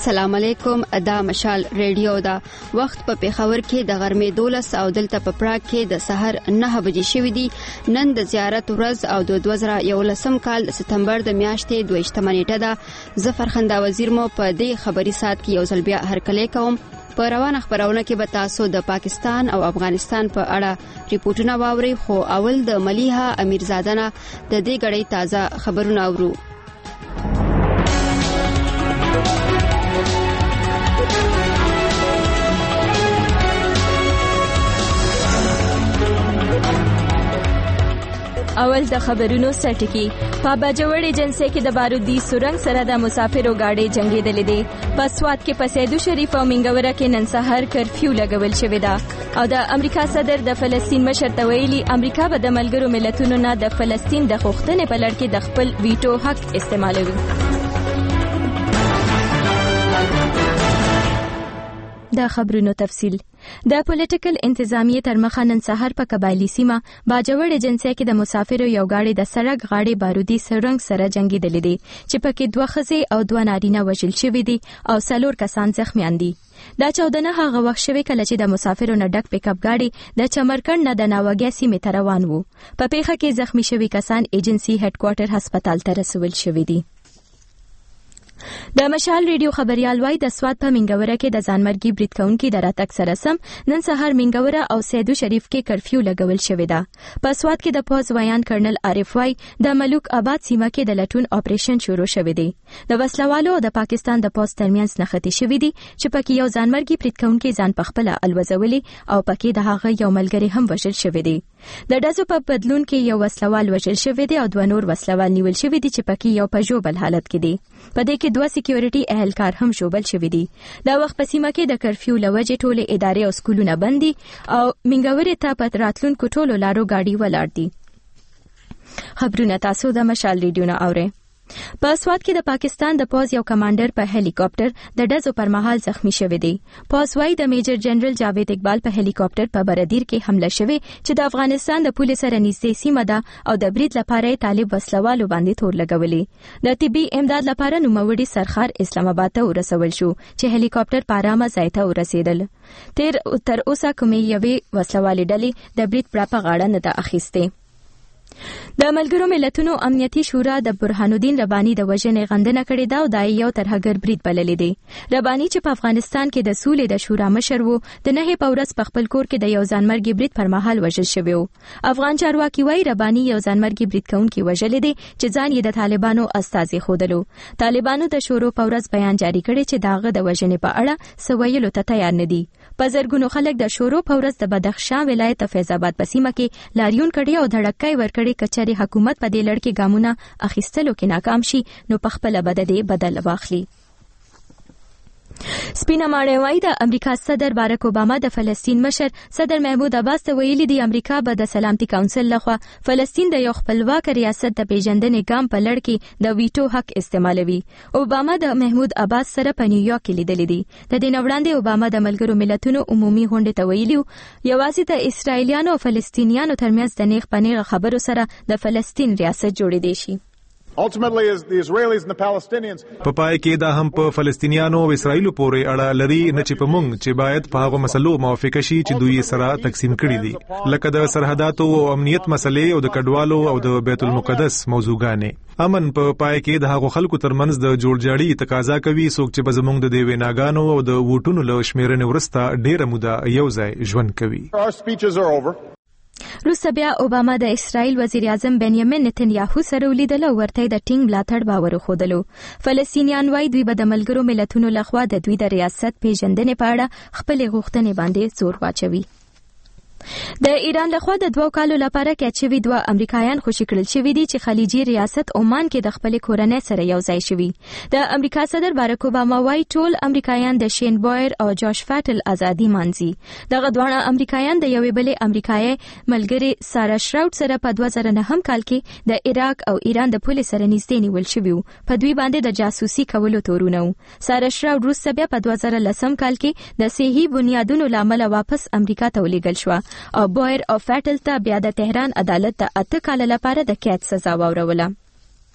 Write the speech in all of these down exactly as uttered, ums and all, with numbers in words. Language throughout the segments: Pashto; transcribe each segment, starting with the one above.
السلام علیکم. ادا مشال ریډیو دا وخت په پیښور کې د غرمې دولس او دلته په پراګ کې د سحر نه بجې شوې دي. نن د زیارت ورځ او د دوه زره یولسم کال د سپتمبر د میاشتې دویشتمه نیټه ده. زفر خندا وزیر مو په دې خبري سات کې یو ځل بیا هرکلی کوم. په روانه خبرونه کې به تاسو د پاکستان او افغانستان په اړه ریپورتونه واورئ، خو اول د ملیحه امیرزاده نه د دې غړي تازه خبرونه اورو. اول د خبرونو سرټکی. په باجوړ ایجنسی کې د بارودي سورنګ سره د مسافرو گاډي جنگیدلې دي. په سوات کې په سیدو شریف او منګوره کې نن سحر کرفیو لګول شوې ده او د امریکا صدر د فلسطین مشر ته ویلي امریکا به د ملګرو ملتونو نه د فلسطین د غوښتنې په لړ کې د خپل ویټو حق استعمالوي. د خبرونو تفصیل. د پولیټیکل انتظامیه تر مخه نن سحر په قبایلی سیمه باجوړ ایجنسی کې د مسافرو یو گاډي د سړک غاړې بارودي سرنګ سره جنگیدلې دي چې پکې دوه ښځې او دوه نارینه وژل شوي دي او څلور کسان زخمیان دي. دا چاودنه هغه وخت شوې کله چې د مسافرو نه ډک پیک اپ گاډي د چمرکند نه د ناوګیا سیمې ته روان وو. په پیښه کې زخمی شوي کسان ایجنسی هډ کوارټر هسپتال ته رسول شوي دي. د مشال ریډیو خبريال وای د سوات په منګوره کې د ځانمرګي برید کوونکي د راتګ سره سم نن سحر منګوره او سیدو شریف کې کرفیو لګول شوې ده. په سوات کې د پوز ویان کرنل عارف وای د ملوک آباد سیمه کې د لټون اپریشن شروع شوی دی. د وسلوالو او د پاکستان د پوز ترمنځ نښتې شوې دي چې پکې یو ځانمرګي برید کوونکي ځان پخپله الوزولي او پکې د هغه یو ملګری هم وژل شوی دی. د ډزو په بدلون کې یو وسلوال وژل شوی دی او دوه نور وسلوال نیول شوی دي چې پکې یو په ژوبل حالت کې دي. په دې کې دوه سکیورټي اهلکار هم شوبل شوی دي. دا وخت په سیمه کې د کرفیو لوجې ټوله ادارې او سکولونه بند دي او منګورې ته په راتلونکو ټولو لارو گاډي ولاړ دي. خبرونه تاسو د مشال ریډیو نه اورئ. په سوات کې د پاکستان د پوز یو کمانډر په هلی کاپټر د ډزو پر مهال زخمی شوی دی. پوز وايي د میجر جنرال جاوید اقبال په هلی کاپټر په بردیر کې حمله شوې چې د افغانستان د پولیس سره نږدې سیمه ده او د برید لپاره طالب وسلوالو باندې تور لګولې. د طبي امداد لپاره نوموړي سرخار اسلام آباد ته ورسول شو چې هلی کاپټر په آرامه ځای ته ورسېدل. تیر تر اوسه کومې یوې وسلوالې ډلې د برید پړه په غاړه نه ده اخیستې. د ملګرو ملتونو امنیتي شورا د برهان الدین رباني د وژنې غندنه کړې ده او دا یو ترهګر برید بللی دی. رباني چې په افغانستان کې د سولې د شورا مشر وو د نهې په ورځ په خپل کور کې د یو ځانمرګي برید پر مهال وژل شوی وو. افغان چارواکي وایي رباني یو ځانمرګي برید کوونکی وژلی دی چې ځان یې د طالبانو استازي ښودلو. طالبانو د شورو په ورځ بیان جاری کړی چې د هغه د وژنې په اړه څه ویلو ته تیار نه دي. په زرګونو خلک د شورو په ورځ د بدخشان ولایت د فیض آباد په سیمه کې لاریون کړی او دړکای ورکړی کچاري حکومت په دې لړ کې ګامونه اخیستلو کې ناکام شي نو په خپل بد دی بدل واخلي. سپینه ماڼۍ وايي د امریکا صدر باراک اوباما د فلسطین مشر صدر محمود عباس ته ویلي دي امریکا به د سلامتي کونسل لخوا فلسطین د یو خپلواک ریاست د پیژندنې ګام په لړ کې د ویټو حق استعمالوي. اوباما د محمود عباس سره په نیویارک کې لیدلې دي. د دې نه وړاندې اوباما د ملګرو ملتونو عمومي غونډې ته ویلي یوازې د اسرائیلیانو او فلسطینیانو ترمنځ د نیغ په نیغه خبرو سره د فلسطین ریاست جوړېدی شي. Ultimately, is the Israelis and the Palestinians. په پای کې دا هم په فلسطینیانو او اسرایلو پورې اړه لري نه چې په مونږ چې باید په هغه مسلو موافقه شي چې دوی سره تقسیم کړي دي، لکه د سرحداتو او امنیت مسلې او د کډوالو او د بیت المقدس موضوعګانې. امن په پای کې د هغو خلکو ترمنځ د جوړجاړي تقاضا کوي څوک چې به زموږ د دې ویناګانو او د ووټونو له شمیرنې وروسته ډېره موده یو ځای ژوند کوي. Our speeches are over. روسه بیا اوباما د اسرائیل وزیر اعظم بنیامین نتنیاهو سره ولیدل او ورته د ټینګ ملاتړ باور وښودلو. فلسطینیان وايي دوی به د ملګرو ملتونو لخوا د دوی د ریاست پیژندنې په اړه خپلې غوښتنې باندې زور واچوي. د ایران لخوا د دوه کالو لپاره کچوي دوه امریکایان خوشی کړل شوی دي چې خلیجي ریاست عمان کې د خپل کورنۍ سره یو ځای شوي. د امریکا صدر باراک اوباما وايي ټول امریکایان د شین بایر او جاش فاټل ازادي مانځي. دغه دوه امریکایان د یوې بلې امریکایي ملګری سارا شراود سره په دوه زره نهم کال کې د عراق او ایران د پولیس سره نږدې نیول شوي وو. په دوی باندې د جاسوسي کولو تورونه وو. سارا شراود روسه بیا په دوه زره لسم کال کې د صحي بنیادونو لامل واپس امریکا ته ولېږل شو او بایر او فاټل ته بیا د تهران عدالت د اته کال لپاره د قید سزا واوروله.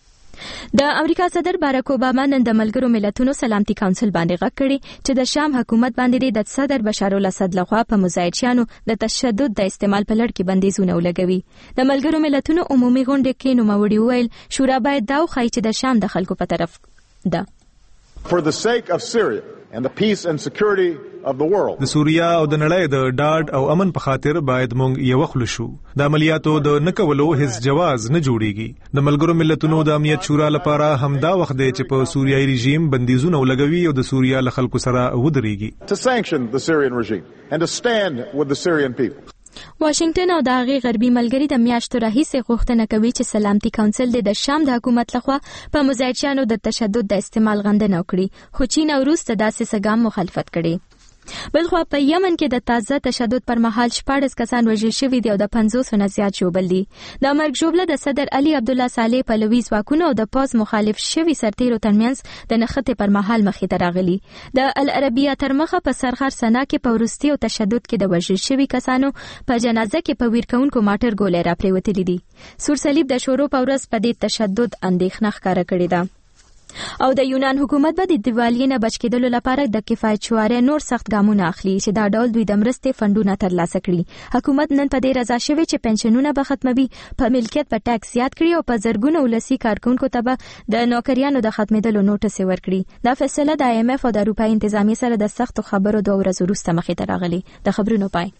د امریکا صدر باراک اوباما نن د ملګرو ملتونو سلامتي کونسل باندې غږ کړی چې د شام حکومت باندې د صدر بشار الاسد لخوا په مزایدشانو د تشدد د استعمال په لړ کې بندیزونه ولګوي. د ملګرو ملتونو عمومي غونډه کې نوموړي وویل شورا باید دا وښایي چې د شام د خلکو په طرف ده. For the sake of Syria and the peace and security of the world. د سوریا او د نړۍ د ډاډ او امن په خاطر باید مونږ یو خل شو. د عملیاتو د نکولو هیڅ جواز نه جوړیږي. د ملګرو ملتونو د امنیت شورا لپاره همدا وخت دی چې په سوریایي رژیم بندیزونه ولګوي او د سوریا له خلکو سره ودرېږي. To sanction the Syrian regime and to stand with the Syrian people. واشنگټن او د هغې غربي ملګري د میاشتو راهیسې غوښتنه کوي چې سلامتي کونسل د شام د حکومت لخوا په مزایدشانو د تشدد د استعمال غندنه وکړي، خو چین او روس ته داسې څه ګام مخالفت کړي. بلخوا په یمن کې د تازه تشدد پر مهال شپاړس کسان وژل شوي دي او د پنځوسو نه زیات ژوبل دي. د مرګ ژوبله د صدر علي عبدالله صالح پلوي ځواکونو او د پوځ مخالف شوي سرتیرو ترمنځ د نښتې پر مهال مخې ته راغلي. د العربیه تر مخه په سرخر سنا کې په وروستي او تشدد کې د وژل شوي کسانو په جنازه کې په ویر کوونکو ماټر ګولۍ راپرېوتلي دي. سور صلیب د شورو په ورځ په دې تشدد اندېښنه ښکاره کړې ده. او د یونان حکومت به د دیوالیې نه بچ کېدلو لپاره د کفایت شوارې نور سخت ګامونه اخلي چې دا ډول دوی د مرستې فنډونه ترلاسه کړي. حکومت نن په دې رضا شوی چې پنشنونه به ختموي، په ملکیت په ټاکس زیات کړي او په زرګونو ولسي کارکونکو ته به د نوکریانو د ختمېدلو نوټس ورکړي. دا فیصله د آی ایم ایف او د اروپایي انتظامیې سره د سختو خبرو دوه ورځې وروسته مخې ته راغلي. د خبرونو پای.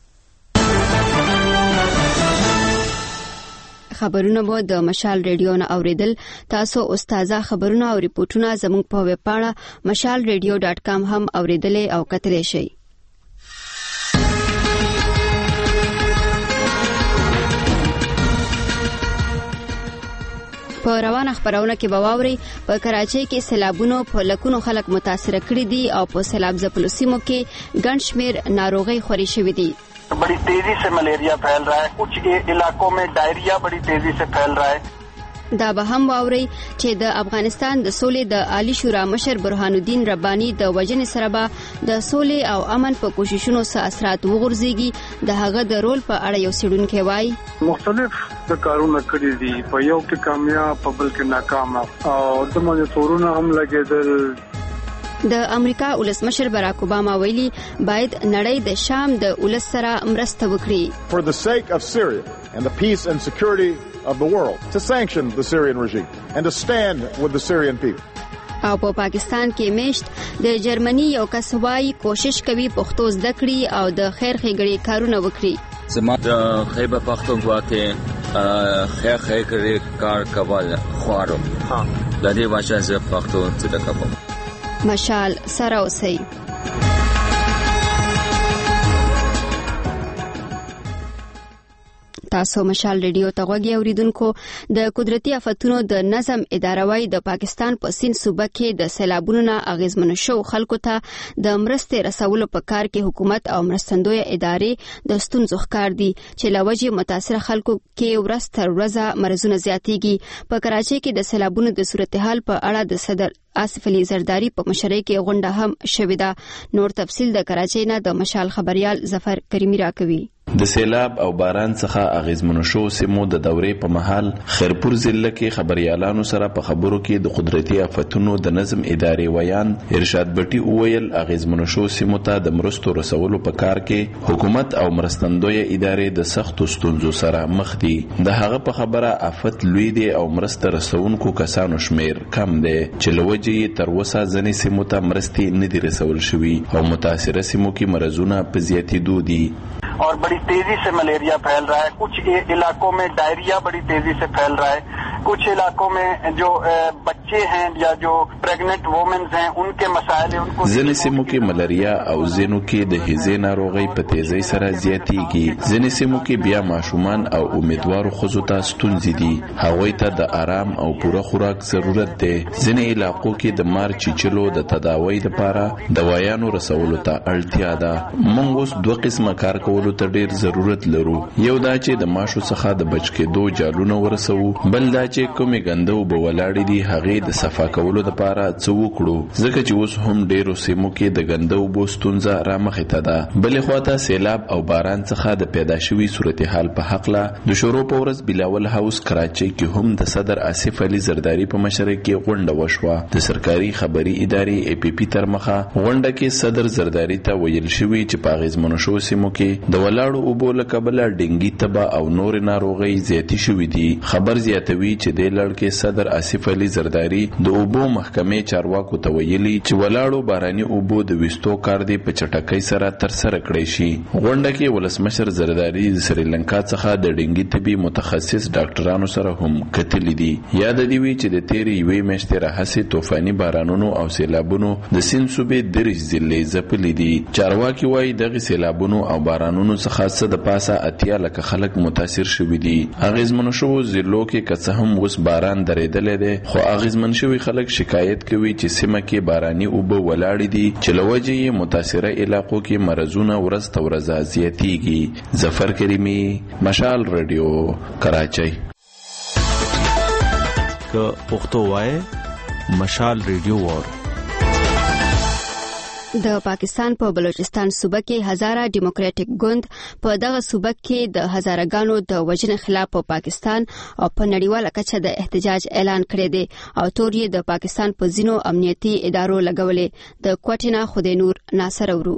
خبرونه مو د مشال ریډیو نه اوریدل. تاسو استازه خبرونه او ریپورتونه زموږ په ویب پاڼه مشال ریډیو ډاټ کام هم اوریدلې او کتلې شئ. په روانه خبرونه کې به واورئ په کراچۍ کې سیلابونو په لکونو خلک متاثر کړي دي او په سیلاب ځپلو سیمو کې ګڼ شمېر ناروغۍ خوري شوې دي. बड़ी तेजी से मलेरिया फैल रहा है, कुछ इलाकों में डायरिया बड़ी तेजी से फैल रहा है. دا به هم واوري چې د افغانستان د سولې د عالی شورا مشر برهان الدین رباني د وجنې سره به د سولې او امن په کوششونو سره اثرات وغورځيږي. د هغه د رول په اړه یو سړونکو وایي مختلف د کارونه کړی دي، په یو کې کامیاب په بل کې ناکام او د مونږ تورونه هم لګیدل. د امریکا ولسمشر باراک اوباما ویلي باید نړۍ د شام د ولس سره مرسته وکړي. For the sake of Syria and the peace and security of the world, to sanction the Syrian regime and to stand with the Syrian people. او په پاکستان کې میشت د جرمني یو کس وايي کوشش کوي پښتو زده کړي او د خیر ښېګړې کارونه وکړي. زما د خیبر پختونخوا کې خیر ښېګړې کار کول خوارو ها د دې واشه زه پښتو زده کوم. مشال سره اوسئ. تاسو مشال ریډیو ته غوږی اوریدونکو. د قدرتي آفتونو د نظم ادارهوي د پاکستان په سین صوبه کې د سیلابونو نه اغیزمن شو خلکو ته د مرستې رسولو په کار کې حکومت او مرستندوی ادارې د ستونزو ښکار دي چې لوجه متاثر خلکو کې ورځ تر ورځې مرزونه زیاتېږي. په کراچۍ کې د سیلابونو د صورتحال په اړه د صدر آصف علي زرداری په مشرۍ کې غونډه هم شوې ده. نور تفصیل د کراچۍ نه د مشال خبريال ظفر کریمی راکوي. د سیلاب او باران څخه اغیزمنو شو سیمو د دورې په محل خیرپور ضلع کې خبريالانو سره په خبرو کې د قدرتي آفتونو د نظم ادارې ویان ارشاد بټي وویل اغیزمنو شو سیمو ته د مرستو رسولو په کار کې حکومت او مرستندوی ادارې د سختو ستونزو سره مخ دي. د هغه په خبره آفت لوی دی او مرسته رسونکو کسانو شمیر کم دی چې لوجه تر وسه ځنې سیمو ته مرستې نه دي رسول شوي او متاثره سیمو کې مرزونه په زیاتېدو دي. और बड़ी तेजी से मलेरिया फैल रहा है, कुछ इलाकों में डायरिया बड़ी तेजी से फैल रहा है, कुछ इलाकों में जो बच्चे हैं या जो प्रेग्नेंट वुमेन्स हैं उनके मसाइल उनको ځینې سیمو کې ملاریا او ځینو کې د هیزې ناروغۍ په تیزۍ سره زیاتېږي. ځینې سیمو کې بیا ماشومان او امیدوارو ښځو ته ستونزې دي، هغوی ته د آرام او پوره خوراک ضرورت دی. ځینې علاقو کې د مار چیچلو د تداوی لپاره دوايانو رسولو ته اړتیا ده. موږ اوس دوه قسمه کار کولو ته ډیر ضرورت لرو. یو دا چې د ماشو څخه د بچ کېدو جالونه ورسوو، بل دا چې کومې ګنده اوبه ولاړې دي هغې د صفا کولو دپاره څه وکړو، ځکه چې اوس هم ډېرو سیمو کې د ګنده اوبو ستونزه رامخې ته ده. بلې خواته سیلاب او باران څخه د پیدا شوي صورتحال په هکله د شروع په ورځ بلاول هاوس کراچۍ کې هم د صدر آصف علي زرداري په مشرۍ کې غونډه وشوه. د سرکاري خبري ادارې ای پی پی تر مخه غونډه کې صدر زرداري ته ویل شوي چې په اغېزمنو شوو سیمو کې د ولاړو اوبو له کبله ډینګي تبه او نورې ناروغۍ زیاتې شوي دي. خبر زیاتوي چې دې لړ کې صدر آصف علي زرداري د اوبو محکمې چارواکو ته ویلي چې ولاړو باراني اوبو د ویستو کار دی په چټکۍ سره ترسره کړی شي. غونډه کې ولسمشر زرداري د سریلانکا څخه د ډینګي طبي متخصص ډاکټرانو سره هم کتلي دي. یاد دی وی چې د تیرې یوې میاشتې راهیسې طوفاني بارانونو او سیلابونو د سیند صوبې دېرش ضلعې ځپلي دي. چارواکي وایي دغې سیلابونو او بارانونو څخه څه د پاسه اتیا لکه خلک متاثر شوي دي. اغېزمنو شوو ضلعو کې که څه هم اوس باران درېدلی دی، خو اغېزمن شوي خلک شکایت کوي چې سیمه کې باراني اوبه ولاړې دي چې له وجې یې متاثره علاقو کې مرضونه ورځ ته ورځ زیاتېږي. ظفر کریمي، مشال رادیو، کراچۍ. که پښتو وایې مشال رادیو وار. د پاکستان په بلوچستان صوبه کې هزاره ډیموکراټک ګوند په دغه صوبه کې د هزارهګانو د وژنې خلاف په پاکستان او په نړیواله کچه د احتجاج اعلان کړی دی او تور یې د پاکستان په ځینو امنیتي ادارو لګولې. د کوټې نه خدای نور ناصر اورو.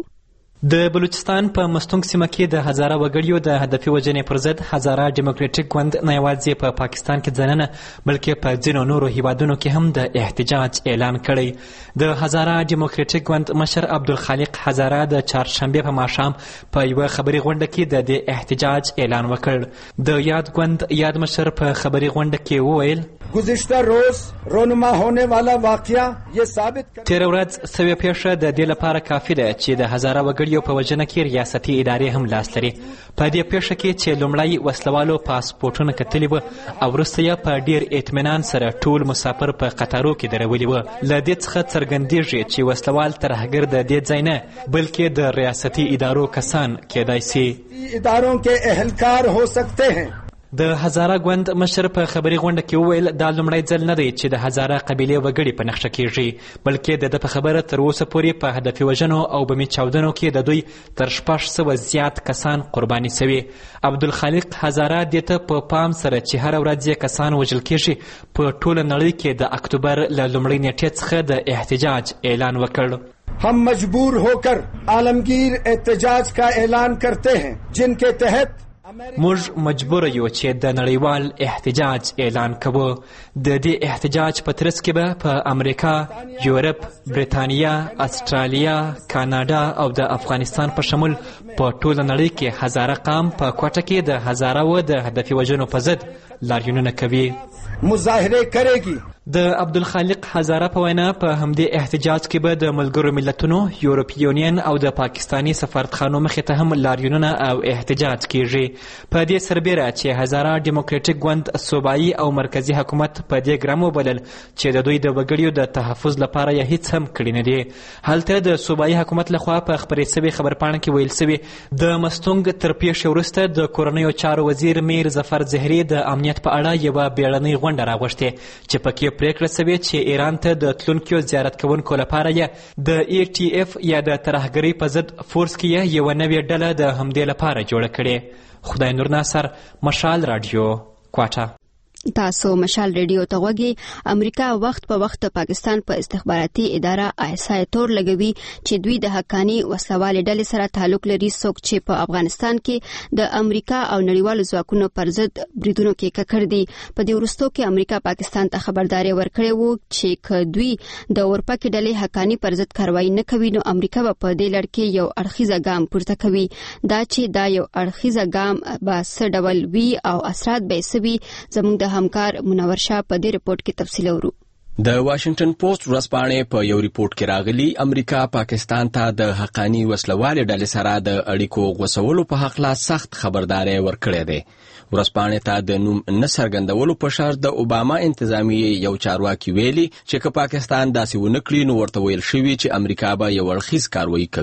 د بلوچستان په مستونګ سیمه کې د هزاره وګړیو د هدفي وژنې پر ضد هزاره ډیموکراټک ګوند نه یوازې په پاکستان کې ځننه بلکې په ځینو نورو هیوادونو کې هم د احتجاج اعلان کړی. د هزاره ډیموکراټک ګوند مشر عبدالخالق هزاره د چهارشنبې په ماښام په یوه خبري غونډه کې د دې احتجاج اعلان وکړ. د یاد ګوند یاد مشر په خبري غونډه کې وویل گزشتہ روز رونما ہونے والا واقعہ یہ ثابت تیر ورځ سوي پیښه د دې لپاره کافي ده چې د هزاره وګړیو په وژنه کې ریاستي ادارې هم لاس لري. په دې پیښه کې چې لومړی وسلوالو پاسپورټونه کتلي وو او وروسته یې په ډیر اطمینان سره ټول مسافر په قطارو کې درولي وو. له دې څخه څرګندېږي چې وسلوال ترهګر د دې ځای نه بلکې د ریاستي ادارو کسان کېدای سي اداروں کے اہلکار ہو سکتے ہیں. د هزاره ګوند مشر په خبري غونډه کې وویل دا لومړی ځل نه دی چې د هزاره قبیلې وګړي په نښه کېږي، بلکې د ده په خبره تر اوسه پورې په هدفي وژنو او بمي چاودنو کې د دوی تر شپږ سوه زیات کسان قرباني سوي. عبدالخالق هزاره دې ته په پام سره چې هره ورځ یې کسان وژل کېږي په ټوله نړۍ کې د اکتوبر له لومړۍ نیټې څخه د احتجاج اعلان وکړ. ہم مجبور ہو کر عالمگیر احتجاج کا اعلان کرتے ہیں جن کے تحت موږ مجبور یو چې د نړیوال احتجاج اعلان کوو. د دې احتجاج په ترڅ کې به په امریکا، یورپ، بریتانیا، استرالیا، کاناډا او د افغانستان په شمول په ټوله نړۍ کې هزاره قام په کوټه کې د هزاره و د هدفي وژنو په ضد لاریونونه کوي. مظاهره کړي. د عبدالخالق هزاره په وینا په همدې احتجاج کې به د ملګرو ملتونو، یورپي یونین او د پاکستاني سفارتخانو مخې ته هم لاریونونه او احتجاج کیږي. په دې سربیره چې هزاره ډیموکراټک ګوند صوبایي او مرکزی حکومت په دې ګرم وبلل چې د دوی د وګړیو د تحفظ لپاره یې هیڅ هم کړي نه دي. هلته د صوبایي حکومت لخوا په خپرې سوي خبرپاڼه کې ویل سوي د مستونګ تر پیښې وروسته د کورنیو چارو وزیر میر ظفر زهري د امنیت په اړه یوه بیړنۍ غونډه راغوښتې چې پکې پریکړه سوې چې ایران ته د تلونکو زیارت کوونکو لپاره یې د ای ټي اف یا د ترهګرۍ په ضد فورس کې یې یوه نوې ډله د همدې لپاره جوړه کړې. خدای نور ناصر، مشال رادیو، کوټه. تاسو مشال ریډیو ته غوږی. امریکا وخت په وخت پاکستان په استخباراتي اداره آیسای تور لګوي چې دوی د حقانی وسلوالې ډلې سره تعلق لري، څوک چې په افغانستان کې د امریکا او نړیوالو ځواکونو پر ضد بریدونو کې ککړ دي. په دې وروستو کې امریکا پاکستان ته خبرداري ورکړې وو چې که دوی د اورپکې ډلې حقانی پر ضد کاروایی نه کوي نو امریکا به په دې لړ کې یو اړخیزه ګام پورته کوي. دا چې دا یو اړخیزه ګام به څه ډول وي او اثرات به یې څه وي، زموږ د همکار منور شاه په دې رپورت کې تفصیل اورو. د واشنگټن پوسټ ورځپاڼې په یو ریپورت کې راغلی امریکا پاکستان ته د حقانی وسلوالې ډلې سره د اړیکو غوڅولو په حق لا سخت خبرداري ورکړې ده. ورځپاڼې ته د نوم نه څرګندولو په شرط د اوباما انتظامیه یو چارواکي ویلي چې که پاکستان داسې ونه کړي نو ورته ویل شوي چې امریکا به یو اړخیز کاروایی کوي.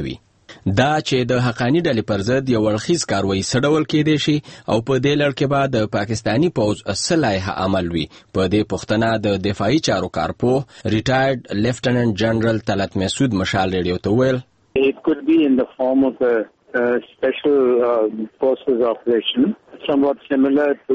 دا چې د حقانی ډلې پر ضد یو اړخیز کاروایی سډول کېدی شي او په دې لړ کې به د پاکستانی پوځ صلاحیه عمل وي. په دې پوښتنه د دفاعي چارو کارپوه ریټایرډ لیفټننټ جنرال طلعت مسعود مشال ریډیو ته ویل It could be in the form of a, a special uh, forces operation, somewhat similar to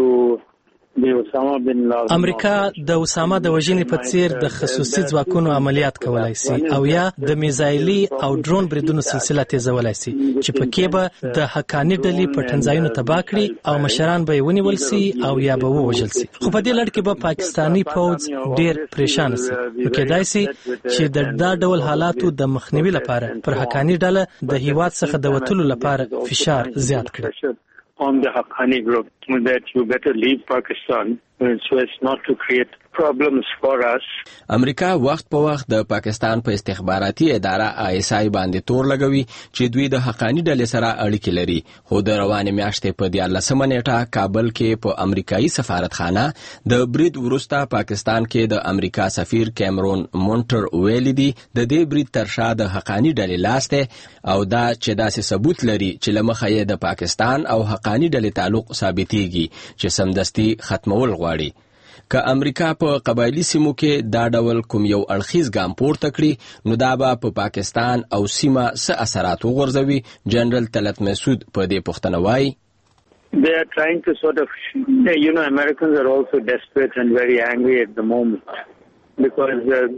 امریکا د اسامه د وژنې په څیر د خصوصي ځواکونو عملیات کولای شي او یا د میزایلي او ډرون بریدونو سلسله تیزولای شي چې پکې به د حقانی ډلې په ټنځایونو تباه کړي او مشران به یې ونیول شي او یا به ووژل شي. خو په دې لړ کې به پاکستانی پوځ ډیر پریشان شي. نو کېدای شي چې د دا ډول حالاتو د مخنیوي لپاره پر حقانی ډله د هیواد څخه د وټولو لپاره فشار زیات کړي. On the Haqqani group that you better leave Pakistan so as not to create problems for us. امریکا وخت په وخت د پاکستان په استخباراتي اداره آی اس آی باندې تور لګوي چې دوی د حقانی ډلې سره اړیکې لري. خو د روانې میاشتې په دیارلسمه نیټه کابل کې په امریکایي سفارتخانه د برید وروسته پاکستان کې د امریکا سفیر کیمرون مونټر ویلي دي د دې برید تر شا د حقانی ډلې لاس دی او دا چې داسې ثبوت لري چې له مخه یې د پاکستان او حقانی ډلې تعلق ثابتېږي چې سمدستي ختمول غواړي. که امریکا په قبایلی سیمو کې دا ډول کوم یو اړخیز ګام پورته کړي نو دا به په پاکستان او سیمه څه اثرات وغورځوي. جنرال طلعت مسعود په دې پوښتنه وایي They are trying to sort of, you know, Americans are also desperate and very angry at the moment because uh,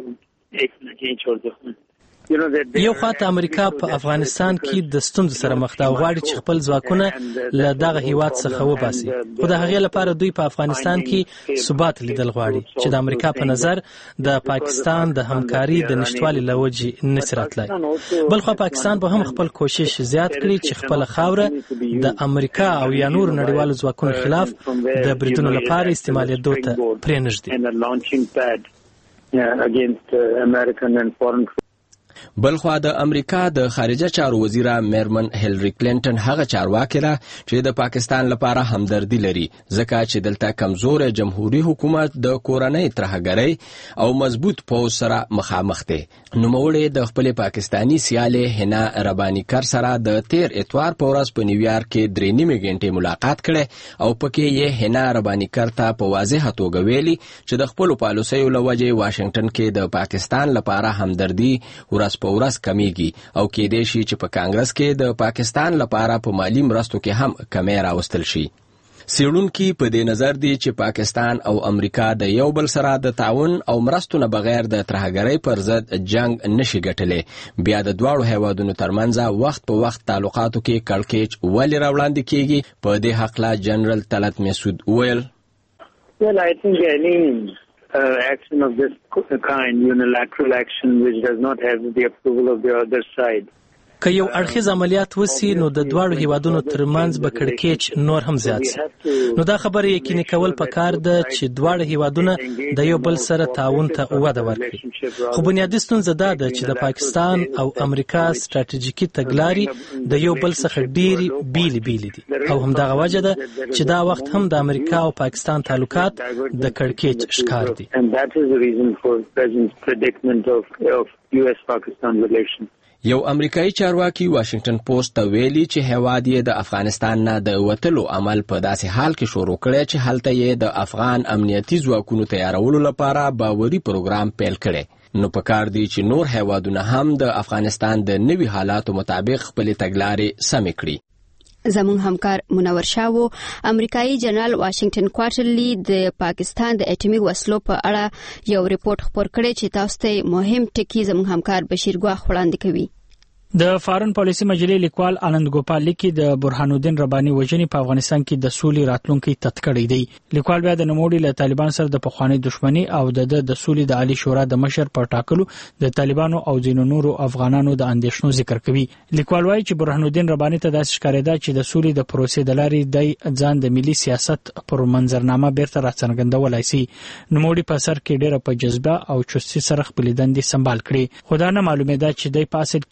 یو خواته امریکا په افغانستان کې د ستونزو سره مخ ده او غواړي چې خپل ځواکونه له دغه هیواد څخه وباسي. خو د هغې لپاره دوی په افغانستان کې ثبات لیدل غواړي چې د امریکا په نظر د پاکستان د همکاري د نشټوالي له وجې نشي راتلی. بلخوا پاکستان به هم خپل کوشش زیات کړي چې خپله خاوره د امریکا او یا نورو نړیوالو ځواکونو خلاف د بریدونو لپاره استعمالېدو ته پرېنږدي. بلخوا د امریکا د خارجه چارو وزیره میرمن هیلری کلینټن هغه چارواکي ده چې د پاکستان لپاره همدردي لري ځکه چې دلته کمزور جمهوریت حکومت د کورنۍ ترهګرۍ او مضبوط پوځ سره مخامخ دی. نوموړې د خپل پاکستانی سیالې حنا ربانیکر سره د تیر اتوار په ورځ په نیویارک کې درې نیمې غنټې ملاقات کړي او پکې یې حنا ربانیکر ته په واضح توګه ویلي چې د خپل پالیسیو له وجې واشنگټن کې د پاکستان لپاره همدردي ورځ په ورځ کمیږي او کېدای شي چې په کانګرس کې د پاکستان لپاره په مالی مرستو کې هم کمی راوستل شي. څېړونکي په دې نظر دي چې پاکستان او امریکا د یو بل سره د تعاون او مرستو نه بغیر د ترهګرۍ پر ضد جنگ نشي ګټلی. بیا د دواړو هیوادونو ترمنځ وخت په وخت تعلقاتو کې کړکېچ ولې راوړاندې کېږي. په دې هکله جنرال طلعت مسعود ویل Well, I think any Uh, action of this kind, unilateral action which does not have the approval of the other side. که یو اړخیز عملیات وسی نو د دواړو هیوادونو ترمنځ به کړکېچ نور هم زیات شي. نو دا خبره یقیني کول پکار ده چې دواړه هیوادونه د یو بل سره تعاون ته وده ورکړي. خو بنیادي ستونزه دا ده چې د پاکستان او امریکا ستراتیژیکي تګلارې د یو بل څخه ډېرې بیلې بیلې دي او همدغه وجه ده چې دا وخت هم د امریکا او پاکستان تعلقات د کړکېچ ښکار دي. And that is the reason for present predicament of, of U S Pakistan relations. یو امریکایي چارواکي واشنگټن پوسټ ته ویلي چې هیواد یې د افغانستان نه د وتلو عمل په داسې حال کې شروع کړی چې هلته یې د افغان امنیتي ځواکونو تیارولو لپاره باوري پروګرام پیل کړی. نو پکار دی چې نور هیوادونه هم د افغانستان د نوي حالاتو مطابق خپلې تګلارې سمې کړي. زمون همکار منور شاو امریکایي جنرال واشنگټن کوارټرلی د پاکستان د اټومي وسلو په اړه یو ریپورت خپور کړی چې تاسو ته مهم ټکی زمون همکار بشیر ګواخ وړاندې کوي. د فارن پالیسي مجلې لیکوال آنند ګوپال لیکي د برهان الدین رباني وژنې په افغانستان کې د سولې راتلونکي تت کړی دی. لیکوال بیا د نوموړي له طالبان سره د پخوانی دښمنۍ او د د سولې د عالی شورا د مشر په ټاکلو د طالبانو او ځینو نورو افغانانو د اندېښنو ذکر کوي. لیکوال وایي چې برهان الدین رباني ته داسې ښکارېده چې د سولې د پروسې د لارې د ځان د ملي سیاست پر منظرنامه بیرته راڅرګندولای شي. نوموړي په سر کې ډېره په جذبه او چستي سره خپلې دندې سمبال کړې. خو دا نه معلومېده چې دی په اصل کې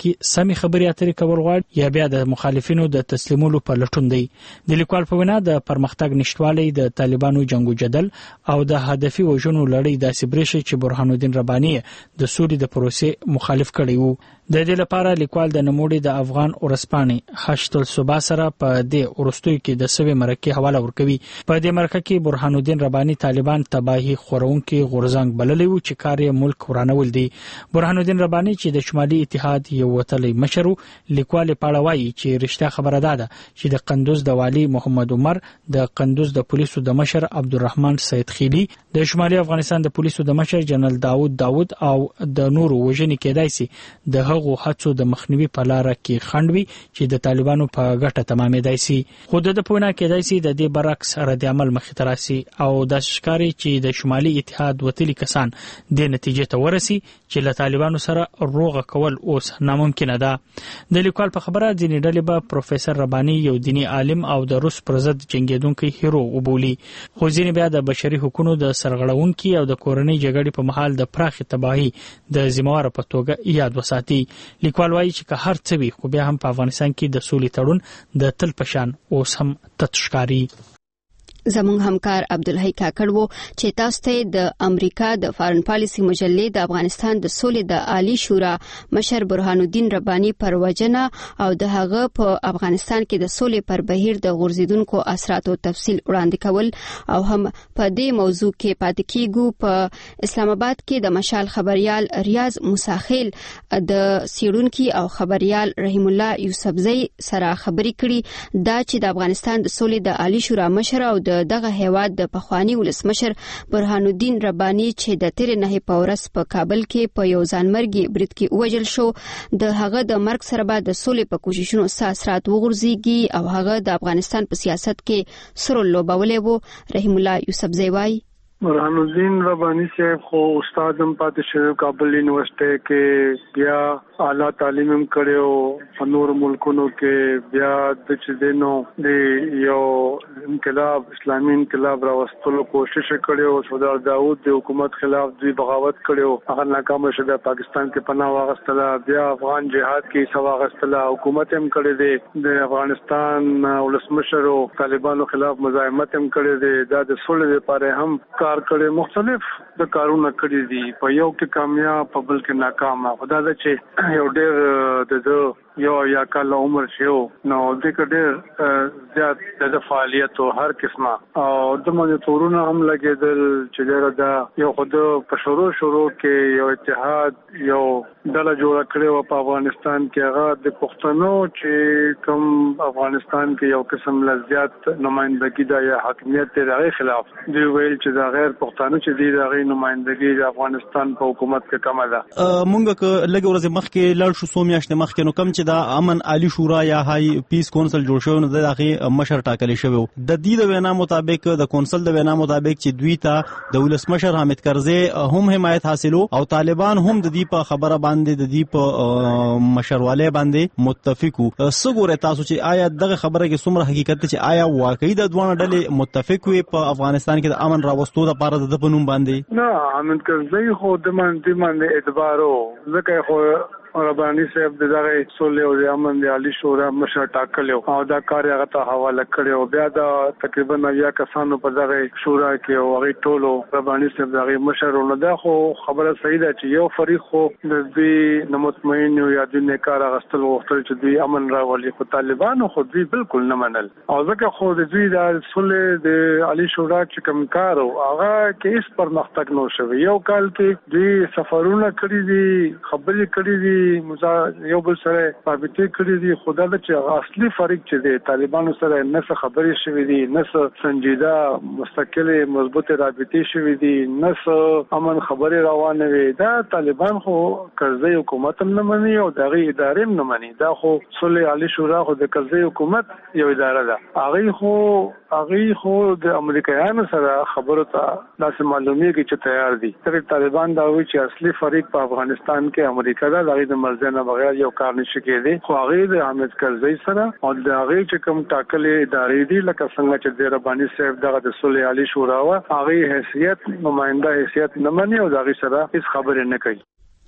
نرمي خبري اترې کول غواړي یا بیا د مخالفینو د تسلیمولو په لټون دی. د لیکوال په وینا د پرمختګ نشټوالي د طالبانو جنگو جدل او د هدفي وژنو لړۍ داسې برېښي چې برهان الدین رباني د سولې د پروسې مخالف کړی وو. د دې لپاره لیکوال د نموړي د افغان ورسپانې حشد الصبا سره په دې ورستوي کې د سوي مرکه حواله ورکوي. په دې مرکه کې برهان الدین رباني طالبان تباہي خورونکي غورزنګ بللی وو چې کار یې ملک ورانول دي. برهان الدین رباني چې د شمالي اتحاد یو وتلی مشر لیکوال پاړه وایي چې رښتیا خبره ده چې د قندوز د والی محمد عمر، د قندوز د پولیسو د مشر عبدالرحمن سید خیلی، د شمالي افغانستان د پولیسو د مشر جنرال داوود داوود او د نورو وژنې کېدای سي د هغو هڅو د مخنیوي په لار کې خنډوي چې د طالبانو په ګټه تمامېدای سي. خو د پوینا کېدای سي د دې برعکس رد عمل مخې ته راسي او د ښکاری چې د شمالي اتحاد وتلي کسان د نتیجې ته ورسي چې له طالبانو سره روغه کول اوس ناممکن ده. د لیکوال په خبره ځینې ډلې به پروفیسور رباني یو دینی عالم او د روس پر ضد جنگیدونکي هیرو وبولي، خو ځینې بیا د بشري حقوقو د سرغړونکي او د کورنۍ جګړې په محل د پراخي تباہي د ذمہوار په توګه یاد وساتي. لیکوال وایي چې که هر څه وي خو بیا هم په افغانستان کې د سولې تړون د تل پشان اوس هم تتشکاري. زموږ همکار عبدالحی کاکړ وو چې تاسو ته د امریکا د فارن پالیسی مجلې د افغانستان د سولې د عالی شورا مشر برهان الدین رباني پر وجنه او د هغه په افغانستان کې د سولې پر بهیر د غورځیدونکو اثراتو تفصیل وړاندې کول او هم په دې موضوع کې پاتې کیږو. په اسلام آباد کې د مشال خبريال ریاض موساخیل د سیړونکي او خبريال رحیم الله یوسفزئی سره خبرې کړي دا چې د افغانستان د سولې د عالی شورا مشر او د دغه هیواد د پخوانی ولسمشر برهان الدین رباني چې د تیر نه په ورځ په کابل کې په یو ځانمرګي برید کې وژل شو، د هغه د مرګ سره بعد د سولې په کوششونو اثرات وغورځيږي او هغه د افغانستان په سیاست کې سر لوبولې وو. رحیم الله یوسفزئی وایي برهان الدین رباني صاحب خو استاد هم پاتې شوی کابل یونیورسيټي کې، بیا اعلی تعلیم هم کړو په نور ملکونو کې، بیا د چې دینو د یو انقلاب اسلامي انقلاب راوستلو کوشش کړو. سردار داوود د حکومت خلاف دوی بغاوت کړو، هغه ناکام شو، د پاکستان کې پناه واغستله، بیا افغان جهاد کې سوا واغستله، حکومت هم کړی دی، د افغانستان ولسمشر او طالبانو خلاف مزاحمت هم کړی دی، دا د صلح لپاره هم کار کړي، مختلف د کارونه کړي دي، په یو کې کامیاب په بل کې ناکام. خدا دې چې یو ډېر د یو یا کال عمر شو نو د ډېر زیات د فعالیت او هر قسمه او د موږ تورونه هم لګیدل چې ډېر دا یو خود په شروع شروع کې یو اتحاد یو ډله جوړ کړو په افغانستان کې، هغه د پښتنو چې کوم افغانستان کې یو قسم لزیات نمائندګي د یا حاکمیت د خلاف دی ویل چې دا غیر پښتانه چې دی د غیر نمائندګي د افغانستان په حکومت کې کم ده. مونږ ک لګ ورځ مخکې لړ شو سو میاشتې مخکې نو کم چې دا امن عالی شورا یا های پیس کونسل جوړ شو نو دغه مشر ټاکل شوی د دې د وینا مطابق د کونسل د وینا مطابق چې دوی ته د ولسمشر حامد کرزی هم حمایت حاصلو او طالبان هم د دې په خبره باندې د دې په مشرواله باندې متفقو. سګوره تاسو چې آیا دغه خبره کې څومره حقیقت چې آیا واقعي د دوه ډلې متفق وي په افغانستان کې د امن راوستو لپاره د پنوم باندې؟ نه، حامد کرزی خو د منځ باندې اعتبارو ځکه خو رباني صاحب دغه سولې او د امن د عالی شورا مشر ټاکل او دا کار هغه ته حواله کړو. بیا دا تقریبا یا کسانو په دغه شورا کې او هغه ټولو رباني صاحب دغه مشر نو دا خو خبره صحیح ده چې یو فریق خو د دې نه مطمئن یو یا د نه کار غستل وختل چې دوی امن راولي، خو طالبانو خو دوی بالکل نه منل او ځکه خو د دوی د سولې د عالی شورا چې کوم کار او هغه کې هیڅ پرمختګ نه شوی. یو کال کې دوی سفرونه کړی دي، خبرې کړې دي، یو بل سره رابطې کړې دي، خدا د چې اصلي فریق چې دی طالبانو سره نه څه خبرې شوې دي، نه څه سنجیده مستقله مضبوطه رابطې شوې دي، نه څه امن خبرې روانه وي. دا طالبان خو کرزی حکومت هم نه مني او دغه ادارې هم نه مني. دا خو صلح عالی شورا خو د کرزی حکومت یو اداره ده، هغه خو هغه خو د امریکایانو سره خبرو ته داسې معلومیږي چې تیار دي. تر طالبان دا وایي چې اصلي فریق په افغانستان کې امریکا ده، دغه د مرزنه بغیر یو کار نشي کېدی. خو هغه د حامد کرزی سره او د هغه چې کوم ټاکلې ادارې دي لکه څنګه چې د رباني صاحب دغه د صلح عالی شورا وا هغه حیثیت نماینده حیثیت نه مني او دغه سره هیڅ خبرې نه کوي.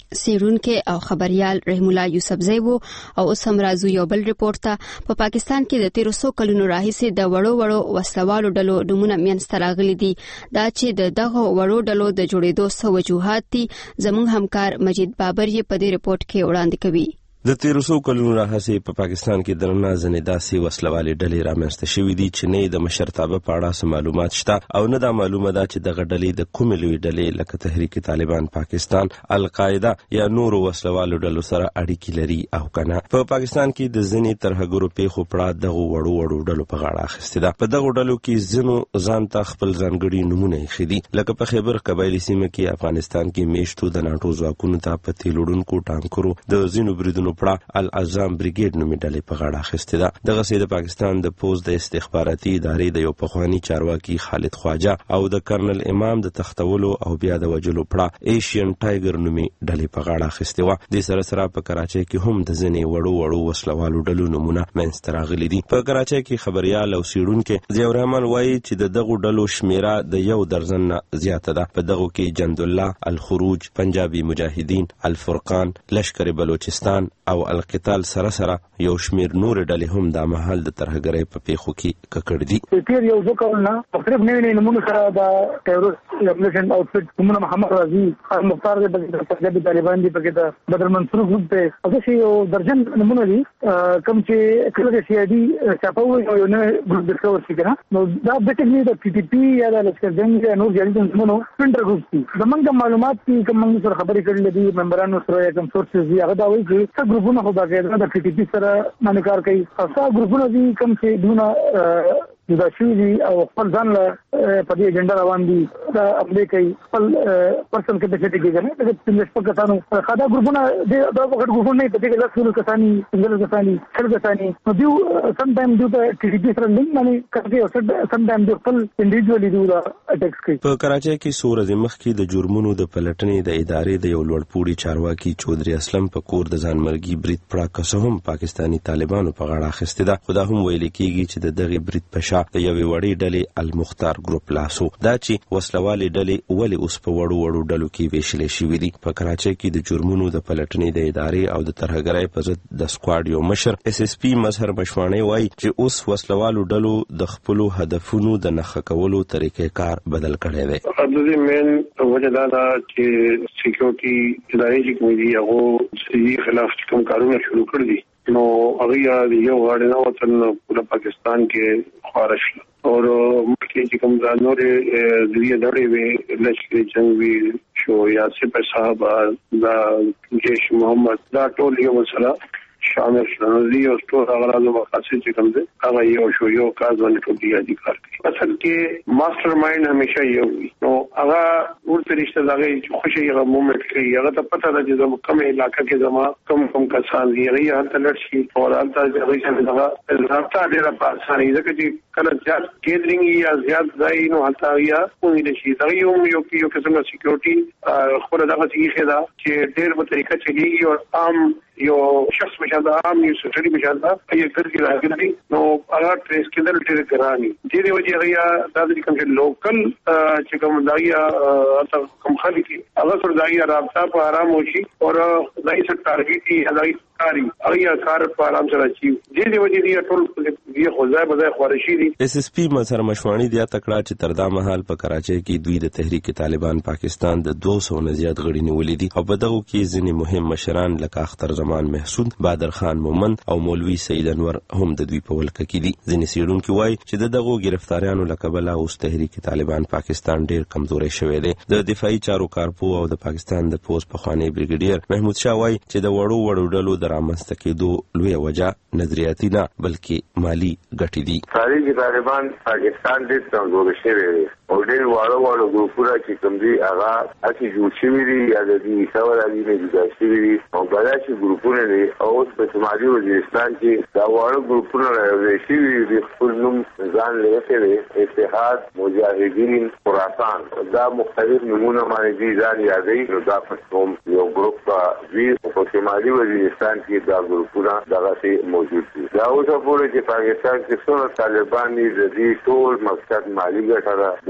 سیرونکو او خبريال رحم الله یوسفزی وو او اوس هم راځو یو بل ریپورت ته. په پا پاکستان کې د تیرو سو کلونو راهیسې د وړو وړو وسلوالو ډلو نمونه منځته راغلي دي. دا چې د دغه وړو ډلو د جوړېدو څه وجوهات دي زموږ همکار مجید بابر یې په دې ریپورت کې وړاندې کوي. د تیرو سو کلونو راهیسې په پاکستان کې درنه ځنې داسې وسلوالې ډلې رامنځته شوې دي چې نه د مشرتابه په اړه څه معلومات شته او نه دا معلومه ده چې دغه ډلې د کومې لوی ډلې لکه تحریک طالبان پاکستان، القاعده یا نورو وسلوالو ډلو سره اړیکې لري او کنه. په پاکستان کې د ځینې ترهګرو پیښو پړه دغه وړو وړو ډلو په غاړه اخیستې ده. په دغه ډلو کې ځینو ځان ته خپل ځانګړي نمونه ایښي دي، لکه په خیبر قبایلي سیمه کې افغانستان کې میشتو د ناټو ځواکونو ته په تیل وړونکو ټانکرو د ځینو بریدونو پړه العزام بریګیډ نومي ډلې په غاړه اخیستې ده. دغه سي د پاکستان د پوز د استخباراتي ادارې د یو پخوانی چارواکي خالد خواجه او د کرنل امام د تختولو او بیا د وجلو پړه ایشین ټایګر نومي ډلې په غاړه اخیستې و. د سره سره په کراچۍ کې هم د ځینې وړو وړو وسلوالو ډلو نمونه منځته راغلي دي. په کراچۍ کې خبريال او سیړونکو ضیاء الرحمن وایي چې د دغه ډلو شمیره د یو درجن نه زیاته ده. په دغه کې جند الله، الخروج، پنجابي مجاهدین، الفرقان، لشکر بلوچستان او القتال سره سره یو شمیر نور ډلې هم د مهال د ترهګرۍ په پیښو کې ککړ دي. تیر یو ځو کولنا تقریبا نه نه نمونه سره د ټیرورست ریلیشن اوټفټ کومه محمد رازي مختار د پنجابي طالبان دي پکې د بدر منصور ګروپ ته اوسه یو درجن نمونه دي کوم چې کله سی آی ډي چاپو یو نه ګروپ ډسکور شي کنه. نو دا بیسیکلی د پی ټی پی یا د لشکر جنگ نور جریدون نمونه پرنټر ګروپ دي. زمونږ معلومات کې کوم سره خبرې کړل دي ممبرانو سره کوم سورسز دي هغه دا وایي چې څه ګروپونه خو باقاعده د پی ټی پی سره باندې کار کوي. خاصه ګروپونه دي کوم چې دونه جدا شوي دي او خپل ځان له په دې اجنډا روان دي دا خپل کوي خپل پرسنل کیپاسټي کې کنه د پنځه شپږ کسانو خاطر ګروپونه د دغه ګروپونه نه په دې کې لاسونه کساني څنګه کساني څنګه کساني نو دیو سم ټایم دیو ته ټي ټي پی سره لینک باندې کوي او سم ټایم دیو خپل انډیویډوالي دیو دا اټیکس کوي. په کراچۍ کې څو ورځې مخکې د جرمونو د پلټنې د ادارې د یو لوړپوړي چارواکي چودري اسلم په کور د ځانمرګي برید پړه کسه هم پاکستانی طالبانو په غاړه اخیستې ده. خو دا هم ویل کېږي چې د دغه برید په شا د یوې وړې ډلې المختار ګروپ لاسو دا چې وسلوالې ډلې ولې اوس په وړو وړو ډلو کې ویشلې شوې دي. په کراچۍ کې د جرمونو د پلټنې د ادارې او د ترهګرۍ په ضد د سکواډ یو مشر اس اس پی مظهر مشوانی وایي چې اوس وسلوالو ډلو د خپل هدفونو د نښه کولو طریقې کار بدل کړی دی. د دې مین وجه دا ده چې سکیورټي ادارې چې کوم دي هغه صحیح خلاف کوم کارونه شروع کړی دي. نو هغه یو غاړه نه وتل په پاکستان کې خارش اور مکه چې کوم ځانور ذریعہ دړې وي لشکري جنگ وی شو یا سپه صاحب دا جیش محمد دا ټول یو مسله شامل شول دي او ټول هغه له مقاصد چې کوم دي هغه یو شو یو کار باندې ټول دی دي کار کوي. اصل کې ماستر مایند همیشه یو وي. نو هغه ورته رشتہ دغه خوشي هغه مومنت کوي هغه ته پته ده چې زموږ کوم علاقې کې زموږ کم کم کسان دي هغه هلته لړشي او هلته هغه څنګه دغه رابطه ډیره پاسانه ده چې کله زیات ګیدرینګ یا زیات ځای نو هلته یا کومې د شي دغه یو یو یو قسم سکیورټي خو دغه څه ښه ده چې ډېر په طریقه چلیږي او عام یو شخص مشاهده عام یو سټډي مشاهده یې ګرځي راغلي نو هغه ټریس کېدل ډېر ګراني دي دی وجه هغه د دې کوم لوکل چې کوم دایا تاسو کوم خلک هغه سره دایا رابطه په آرام وشي او دای سره ټارګټ یې هغه کاری هغه کار په آرام سره شي دي دی وجه دی ټول دی خو ځای بځای خورشي دي. اس اس پی مظهر مشوانی دی تکړه چې تر دا مهال په کراچۍ کې دوی د تحریک طالبان پاکستان د دوه سوه نه زیات غړي نیولې دي او په دغه کې ځینې مهم مشران لکه اختر زمان محسود، بادر خان مومند او مولوی سید انور هم د دوی په ولکه کې دي. ځینې څېړونکي وایي چې د دغو گرفتاریانو له کبله اوس تحریک طالبان پاکستان ډېر کمزوری شوی دی. د دفاعي چارو کارپو او د پاکستان د پوز پخوانی بریګیډیر محمود شاه وایي چې د وړو وړو ډلو د رامنځته کېدو لویه وجه نظریاتي نه بلکې مالي ګټې دي. تحریک طالبان پاکستان ډېر کمزوری شوی دی او ډېر واړه واړه ګروپونه چې کوم دي هغه هسې جوړ شوي دي یا د دې ثور علي نه جدا شوي دي او بله چې ګروپونه دي او اوس په شمالي وزیرستان کې دا واړه ګروپونه راوځي شوي دي خپل نوم ځان لیکلی دی اتحاد مجاهدین خراسان دا مختلف نومونه باندې دي ځان یادوي نو دا پس کوم یو ګروپ په وي په شمالي وزیرستان کې دا ګروپونه دغسې موجود دي. دا اوسه پورې چې پاکستان کې څومره طالبان دي د دې ټول مقصد مالي ګټه ده د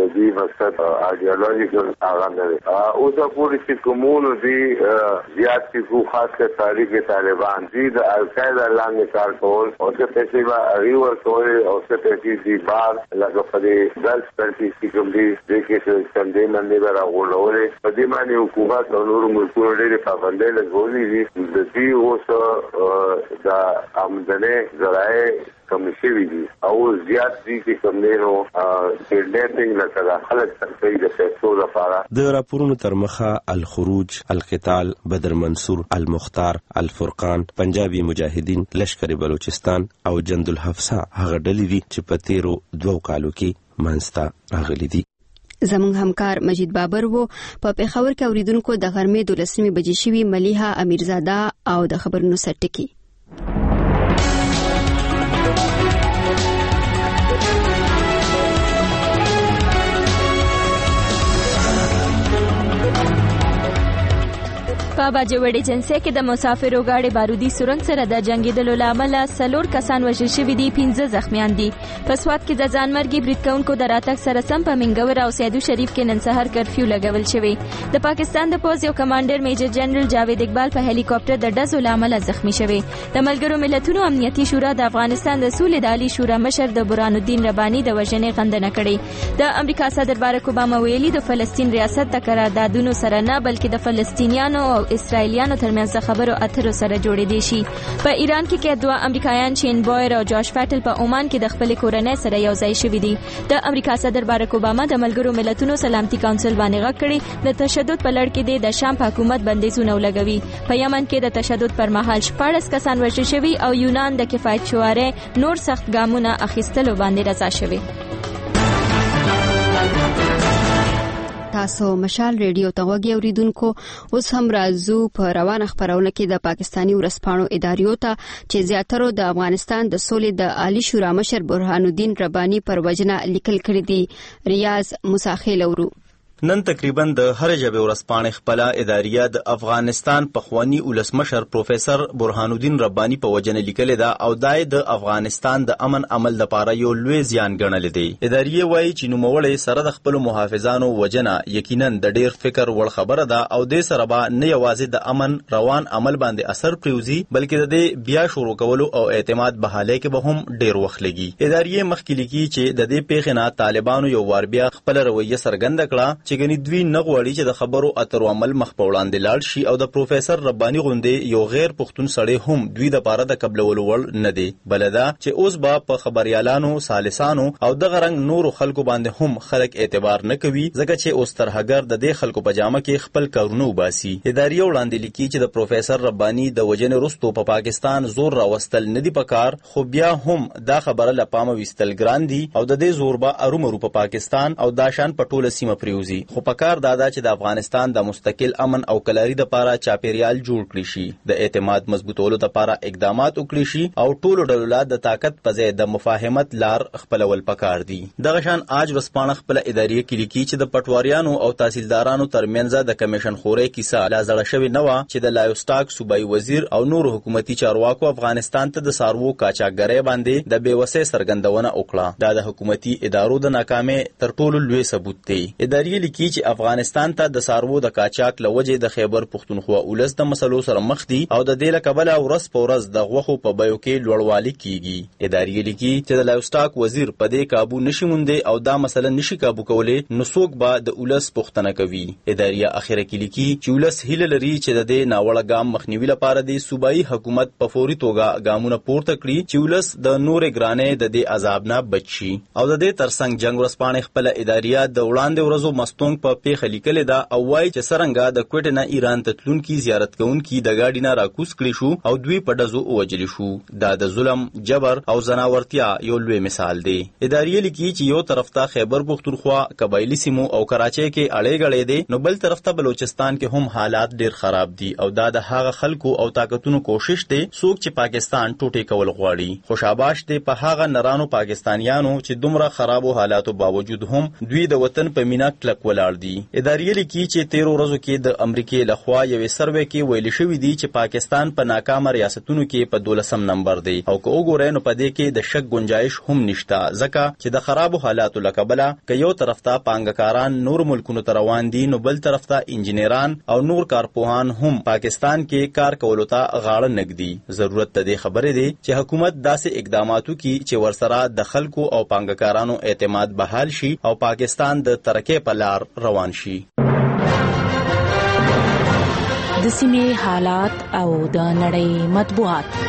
د دې مقصد ایډیالوژیکل هغه نه دی. اوس پورې چې کومونو دي زیات چې خاص کر تاریخ طالبان دي د القاعده لاندې کار کول او څه پیسې به هغوی ورکول او څه پیسې دي بار لکه په دې ګلف کنټریز کې کوم دي دې کې چې څنډې باندې به راغونډولې په دې باندې حکومت او نورو ملکونو ډېرې پابندۍ لګولې دي. د دې اوس د آمدنۍ ذرایع کم شوي دي او زیات دي چې کوم دی نو کډنیپینګ لکه دا خلک ترکوي د پیسو لپاره. د راپورونو تر مخه الخروج، القتال، بدر منصور، المختار، الفرقان، پنجابي مجاهدین، لشکر بلوچستان او جند الحفصه هغه ډلې دي چې په تیرو دوو کالو کې منځته راغلي دي. زموږ همکار مجید بابر وو په پیښور کې اوریدونکو د غرمې دولسمې بجې شوي ملیحه امیرزاده او د خبرونو سرټکی. په باجوړ ایجنسی کې د مسافرو گاډي بارودي سورنګ سره د جنگیدلو لامل سلور کسان وژل شوي دي، پنځه زخمیان دي. په سوات کې د ځانمرګي برید کوونکو د راتګ سره سم په منګور او سیدو شریف کې نن سهار کرفیو لګول شوی. د پاکستان د پوځ یو کمانډر میجر جنرال جاوید اقبال په هلیکاپټر د ډزو لامل زخمی شوی. د ملګرو ملتونو امنیتي شورا د افغانستان د سولې د عالی شورا مشر د برهان الدین رباني د وژنې غندنه کړې. د امریکا صدر بارک اوباما ویلي د فلسطین ریاست د قراردادونو سره نه بلکې د فلسطینیانو او اسرائیلیانو ترمنځ خبرو اترو سره جوړې دي شي. په ایران کې کې دوه امریکایان شین بویر او جاش فټل په عمان کې د خپل کورنۍ سره یو ځای شوي دي. د امریکا صدر بارک اوباما د ملګرو ملتونو سلامتي کونسل باندې غږ کړی د تشدد په لړ کې د شام په حکومت بندیزونه ولګوي. په یمن کې د تشدد پر مهال شپږ کسان وژل شوي او یونان د کفایت شواره نور سخت ګامونه اخیستلو باندې رضا شوی. تاسو مشال ریډیو ته وګورئ اوریدونکو. اوس هم راځو په روانه خبرونه کې د پاکستانی ورسپاڼو اداریو ته چې زیاتره د افغانستان د سولې د عالی شورا مشر برهان الدین رباني پر وجنه لیکل کړی دی. ریاض مساخیل ورو نن تقریبا د هر ژبې ورسپاڼې خپله اداریه د افغانستان پخوانی ولسمشر پروفیسر برهان الدین رباني په وجنه لیکلې ده او دای د افغانستان د امن عمل لپاره یو لوی زیان ګڼلی دی. اداریه وایي چې نوموړی سره د خپلو محافظانو وجنه یقینا د ډیر فکر وړ خبره ده او دې سره به نه یوازې د امن روان عمل باندې اثر پریوزي بلکې د دې بیا شروع کولو او اعتماد بحالۍ کې به هم ډیر وخت لګي. اداریه مخکې لیکي چې د دې پیښې نه طالبانو یو وار بیا خپله رویه څرګنده کړه چې ګنې دوی نه غواړي چې د خبرو اترو عمل مخ په وړاندې لاړ شي او د پروفیسر رباني غوندې یو غیر پښتون سړی هم دوی دپاره د قبلولو وړ نه دی. بله دا چې اوس به په خبریالانو، سالسانو او دغه رنګ نورو خلکو باندې هم خلک اعتبار نه کوي ځکه چې اوس ترهګر د دې خلکو په جامه کې خپل کارونه وباسي. اداریه وړاندې لیکي چې د پروفیسر رباني د وجنې وروستو په پاکستان زور راوستل نه دي پکار، خو بیا هم دا خبره له پامه ویستل ګران دي او د دې زور به ارومرو په پاکستان او دا شان په ټوله سیمه پریوزي. خو پکار دادا چې د افغانستان د مستقل امن او کلاري دپاره چاپیریال جوړ کړي شي، د اعتماد مضبوطولو دپاره اقدامات وکړي شي او ټولو ډلو لا د طاقت په ځای د مفاهمت لار خپلول پکار دي. دغه شان آج ورځپاڼه خپله اداریه کې لیکي چې د پټواریانو او تحصیلدارانو ترمنځ د کمیشن خورۍ کیسه لا زړه شوې نه وه چې د لایوسټاک صوبایي وزیر او نورو حکومتي چارواکو افغانستان ته د څاروو قاچاقګرۍ باندې د بېوسۍ څرګندونه وکړه. دا د حکومتي ادارو د ناکامۍ تر ټولو لوی ثبوت دی. اداریه لیکي چې افغانستان ته د څاروو د قاچاق له وجې د خیبر پښتونخوا ولس د مسلو سره مخ دي او د دې له کبله ورځ په ورځ د غوښو په بیو کې لوړوالي کیږي. اداریه لیکي چې د لایوسټاک وزیر په دې کابو نشي موندی او دا مسله نشي کابو کولی نو څوک به د ولس پوښتنه کوي. اداریه اخره کې لیکي چې ولس هیله لري چې د دې ناوړه ګام مخنیوي لپاره د صوبایي حکومت په فوري توګه ګامونه پورته کړي چې ولس د نورې ګرانۍ د دې عذاب نه بچ شي. او د دې ترڅنګ جنګ ورځپاڼې خپله اداریه د وړاندې ورځو مستونګ په پیښه لیکلې ده او وایي چې څرنګه د کوټې نه ایران ته تلونکي زیارت کوونکي د ګاډي نه راکوز کړي شو او دوی په ډزو ووژلي شو. دا د ظلم، جبر او زناورتیا یو لوی مثال دی. اداریه لیکي چې یو طرف ته خیبر پښتونخوا، قبایلي سیمو او کراچۍ کې اړې غړې دی نو بل طرف ته بلوچستان کې هم حالات ډیر خراب دي او دا د هغه خلکو او طاقتونو کوشش دی څوک چې پاکستان ټوټې کول غواړي. خوشاباش دی په هغه نرانو پاکستانیانو چې دومره خرابو حالاتو باوجود هم دوی د وطن په مینا کلک ولاړ دي. ادارې لیکي چې تیرو ورځو کې د امریکای لخوا یوې سروې کې ویل شوی دی چې پاکستان په ناکام ریاستونو کې په دولسم نمبر دی او که وګورئ نو په دې کې د شک گنجائش هم نشته ځکه چې د خرابو حالاتو له کبله که یو طرف ته پانګه‌کاران نور ملکونو ته روان دي نو بل طرف ته انجینران او نور کارپوهان هم پاکستان کې کار کولو ته غاړه نږدي. ضرورت ته دې خبرې دی چې حکومت داسې اقداماتو کې چې ورسره د خلکو او پانګه‌کارانو اعتماد بحال شي او پاکستان د ترقۍ په لار روان شي. د سیمې حالات او د نړۍ مطبوعات.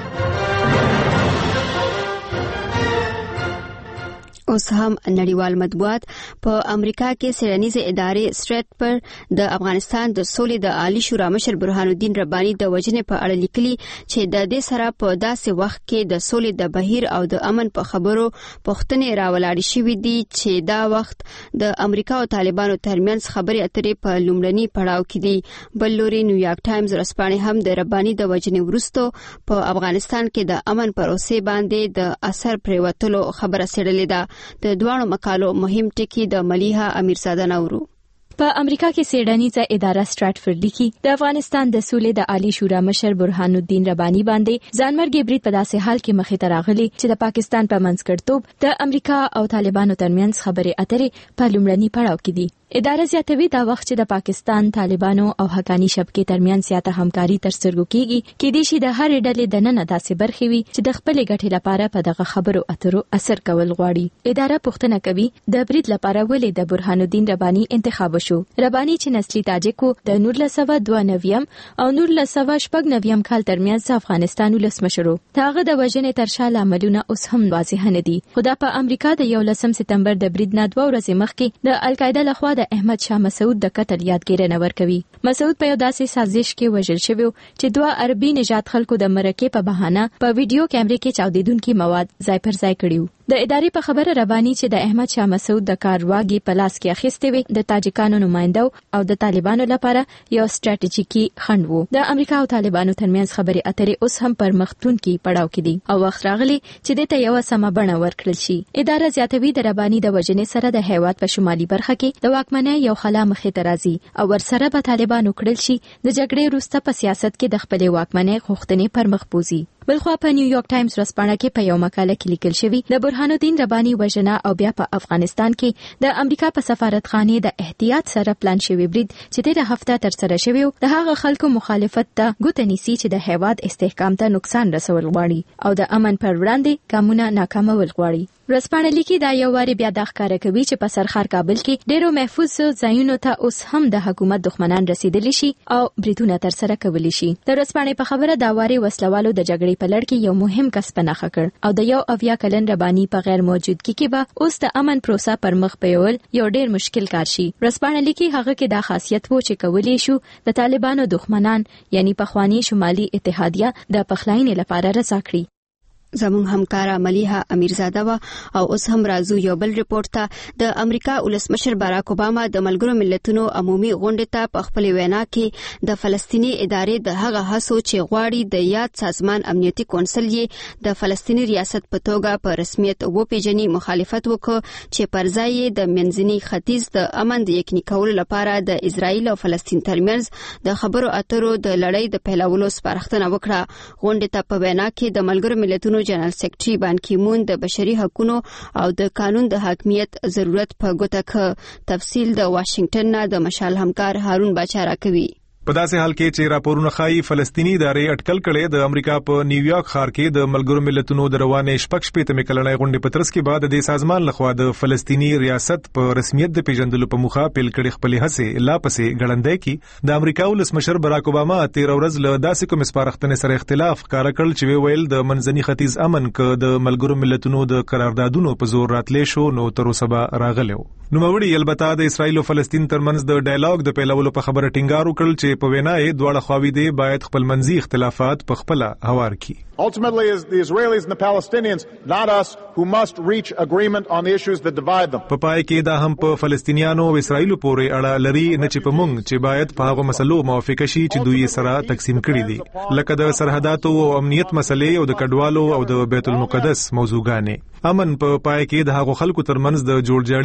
اوس هم نړیوال مطبوعات په امریکا کې څېړنیزې ادارې سټریټ پر د افغانستان د سولې د عالی شورا مشر برهان الدین رباني د وژنې په اړه لیکلي چې د دې سره په داسې وخت کې د سولې د بهیر او د امن په خبرو پوښتنې راولاړې شوې دي چې دا وخت د امریکا او طالبانو ترمنځ خبرې اترې په لومړني پړاو کې دي. بل لوري نیویارک ټایمز ورځپاڼې هم د رباني د وژنې وروسته په افغانستان کې د امن پروسې باندې د اثر پریوتلو خبره څېړلې ده. د دوانو مقالو مهم ټکی د ملیحه امیرزاده نورو. په امریکا کې څېړنیزه اداره سټریټفورډ لیکي د افغانستان د سولې د عالی شورا مشر برهان الدین رباني باندې ځانمرګي برید په داسې حال کې مخې ته راغلی چې د پاکستان په منځګړیتوب د امریکا او طالبانو ترمنځ خبرې اترې په لومړني پړاو کې دي. اداره زیاتوي دا وخت چې د پاکستان طالبانو او حقانی شبکې ترمنځ زیاته همکاري ترسره کیږي کې د شي د هر ډلې د نن داسې برخې وي چې د خپل ګټې لپاره په دغه خبرو اترو اثر کول غواړي. اداره پوښتنه کوي د برید لپاره ولې د برهان الدین رباني انتخاب شو. رباني چې نسلی تاجکو د نولس سوه دوه نوي او نولس سوه شپږ نوي کال ترمنځ افغانستان ولسمشر و. دغه د وژنې تر شا لاملونه اوس هم واضح نه دي. خو دا په امریکا د یولسم سپتمبر د برید نه دوه ورځې مخکې د القاعده لخوا د احمد شاه مسعود د قتل یادګیرنه ورکوي. مسعود په یو داسې سازش کې وژل شوی چې دوه عربي نژاد خلکو د مرکې په بهانه په ویډیو کیمرې کې چاودیدونکي مواد ځای پر ځای کړیو. د ادارې په خبره رباني چې د احمد شاه مسعود د کار واګي په لاس کې اخیستې وي د تاجکانو نمائندو او د طالبانو لپاره یو ستراتیژیکي خنډ وو. د امریکا او طالبانو ترمنځ خبرې اترې اوس هم پر مختونکي پړاو کې دي او وخت راغلی چې دته یو سمه بڼه ورکړل شي. اداره زیاتوي د رباني د وژنې سره د هیواد په شمالي برخه کې د واکمنۍ یو خلا مخې ته راځي او ورسره به طالبانو کړل شي د جګړې وروسته په سیاست کې د خپلې واکمنۍ غوښتنې پر مخ بوزي. بلخوا په نیویارک ټایمز ورځپاڼه کې په یو مقاله کې لیکل شوی د برهان الدین رباني وژنه او بیا په افغانستان کې د امریکا په سفارتخانه د احتیاط سره پلان شوی برید چې تیر هفته تر سره شوی د هغه خلکو مخالفت ته ګوته نیسي چې د هیواد استحکام ته نقصان رسول غواړي او د امن پر وړاندې ګامونه ناکامول غواړي. ورځپاڼه لیکي دا یو واری بیا د ښکاره کوي چې په سرخار کابل کې ډیرو محفوظ ځایونو ته اوس هم د حکومت دښمنان رسیدلی شي او بریدونه تر سره کولی شي. د ورځپاڼې په خبره دا واری وسلوالو د جګړې په لړ کې یو مهم کس پناخه کړ او د یو اویا کلن رباني په غیر موجودګي کې به اوس د امن پروسه پر مخ بیول یو ډیر مشکل کار شي. ورځپاڼه لیکي هغه کې دا خاصیت وو چې کولی شو د طالبانو دښمنان یعنی پخوانی شمالي اتحادیه د پخلاینې لپاره رسا کړي. زموږ همکاره ملیحه امیرزاده و او اوس هم راځو یو بل ریپورت ته. د امریکا ولسمشر باراک اوباما د ملګرو ملتونو عمومي غونډې ته په خپل وینا کې د فلسطینی ادارې د هغه هڅو چې غواړي د یاد سازمان امنیتي کونسل یې د فلسطینی ریاست په توګه په رسمیت وپیژني مخالفت وکړ چې پر ځای د منځني ختیځ د امن د یقیني کولو لپاره د اسرایل او فلسطین ترمنځ د خبرو اترو د لړۍ د پیلولو سپارښتنه وکړه. غونډې ته په وینا کې د ملګرو ملتونو جنرال سیکریټري بان کی مون د بشري حقوقو او د قانون د حاکمیت ضرورت په ګوته ک. تفصیل د واشنگټن نه د مشال همکار هارون باچا راکوي. په داسې حال کې چې راپورونه ښایي فلسطینی ادارې اټکل کړي د امریکا په نیویارک ښار کې د ملګرو ملتونو د روانې شپږ شپېته کلنې غونډې په ترڅ کې بعد د سازمان لخوا د فلسطینی ریاست په رسمیت د پیژندلو په موخه پیل کړي خپل هڅې لا پسې غړندې کی. د امریکا ولسمشر باراک اوباما تیر ورځ له داسې کوم سپارښتنې سره اختلاف ښکاره کړ چې ویل د منځني ختیځ امن ک د ملګرو ملتونو د قراردادونو په زور راتلې شو نو تر اوسه راغلو. نو موري البته د اسرایل او فلسطین ترمنځ د ډایالوګ د پیلولو په خبره ټینګار وکړل چې په وینا یې دواړه خواوې دې باید خپل منځي اختلافات په خپل هوار کړي. Ultimately, it's the Israelis and the Palestinians, not us, who must reach agreement on the issues that divide them. په پای کې دا هم په فلسطینیانو او اسرایلو پورې اړه لري نه چې په موږ چې باید په هغه مسلو موافقه شي چې دوی سره تقسیم کړي دي لکه د سرحداتو او امنیت مسلې او د کډوالو او د بیت المقدس موضوعګانې. امن په پای کې د هغو خلکو ترمنځ د جوړجاړي تقاضا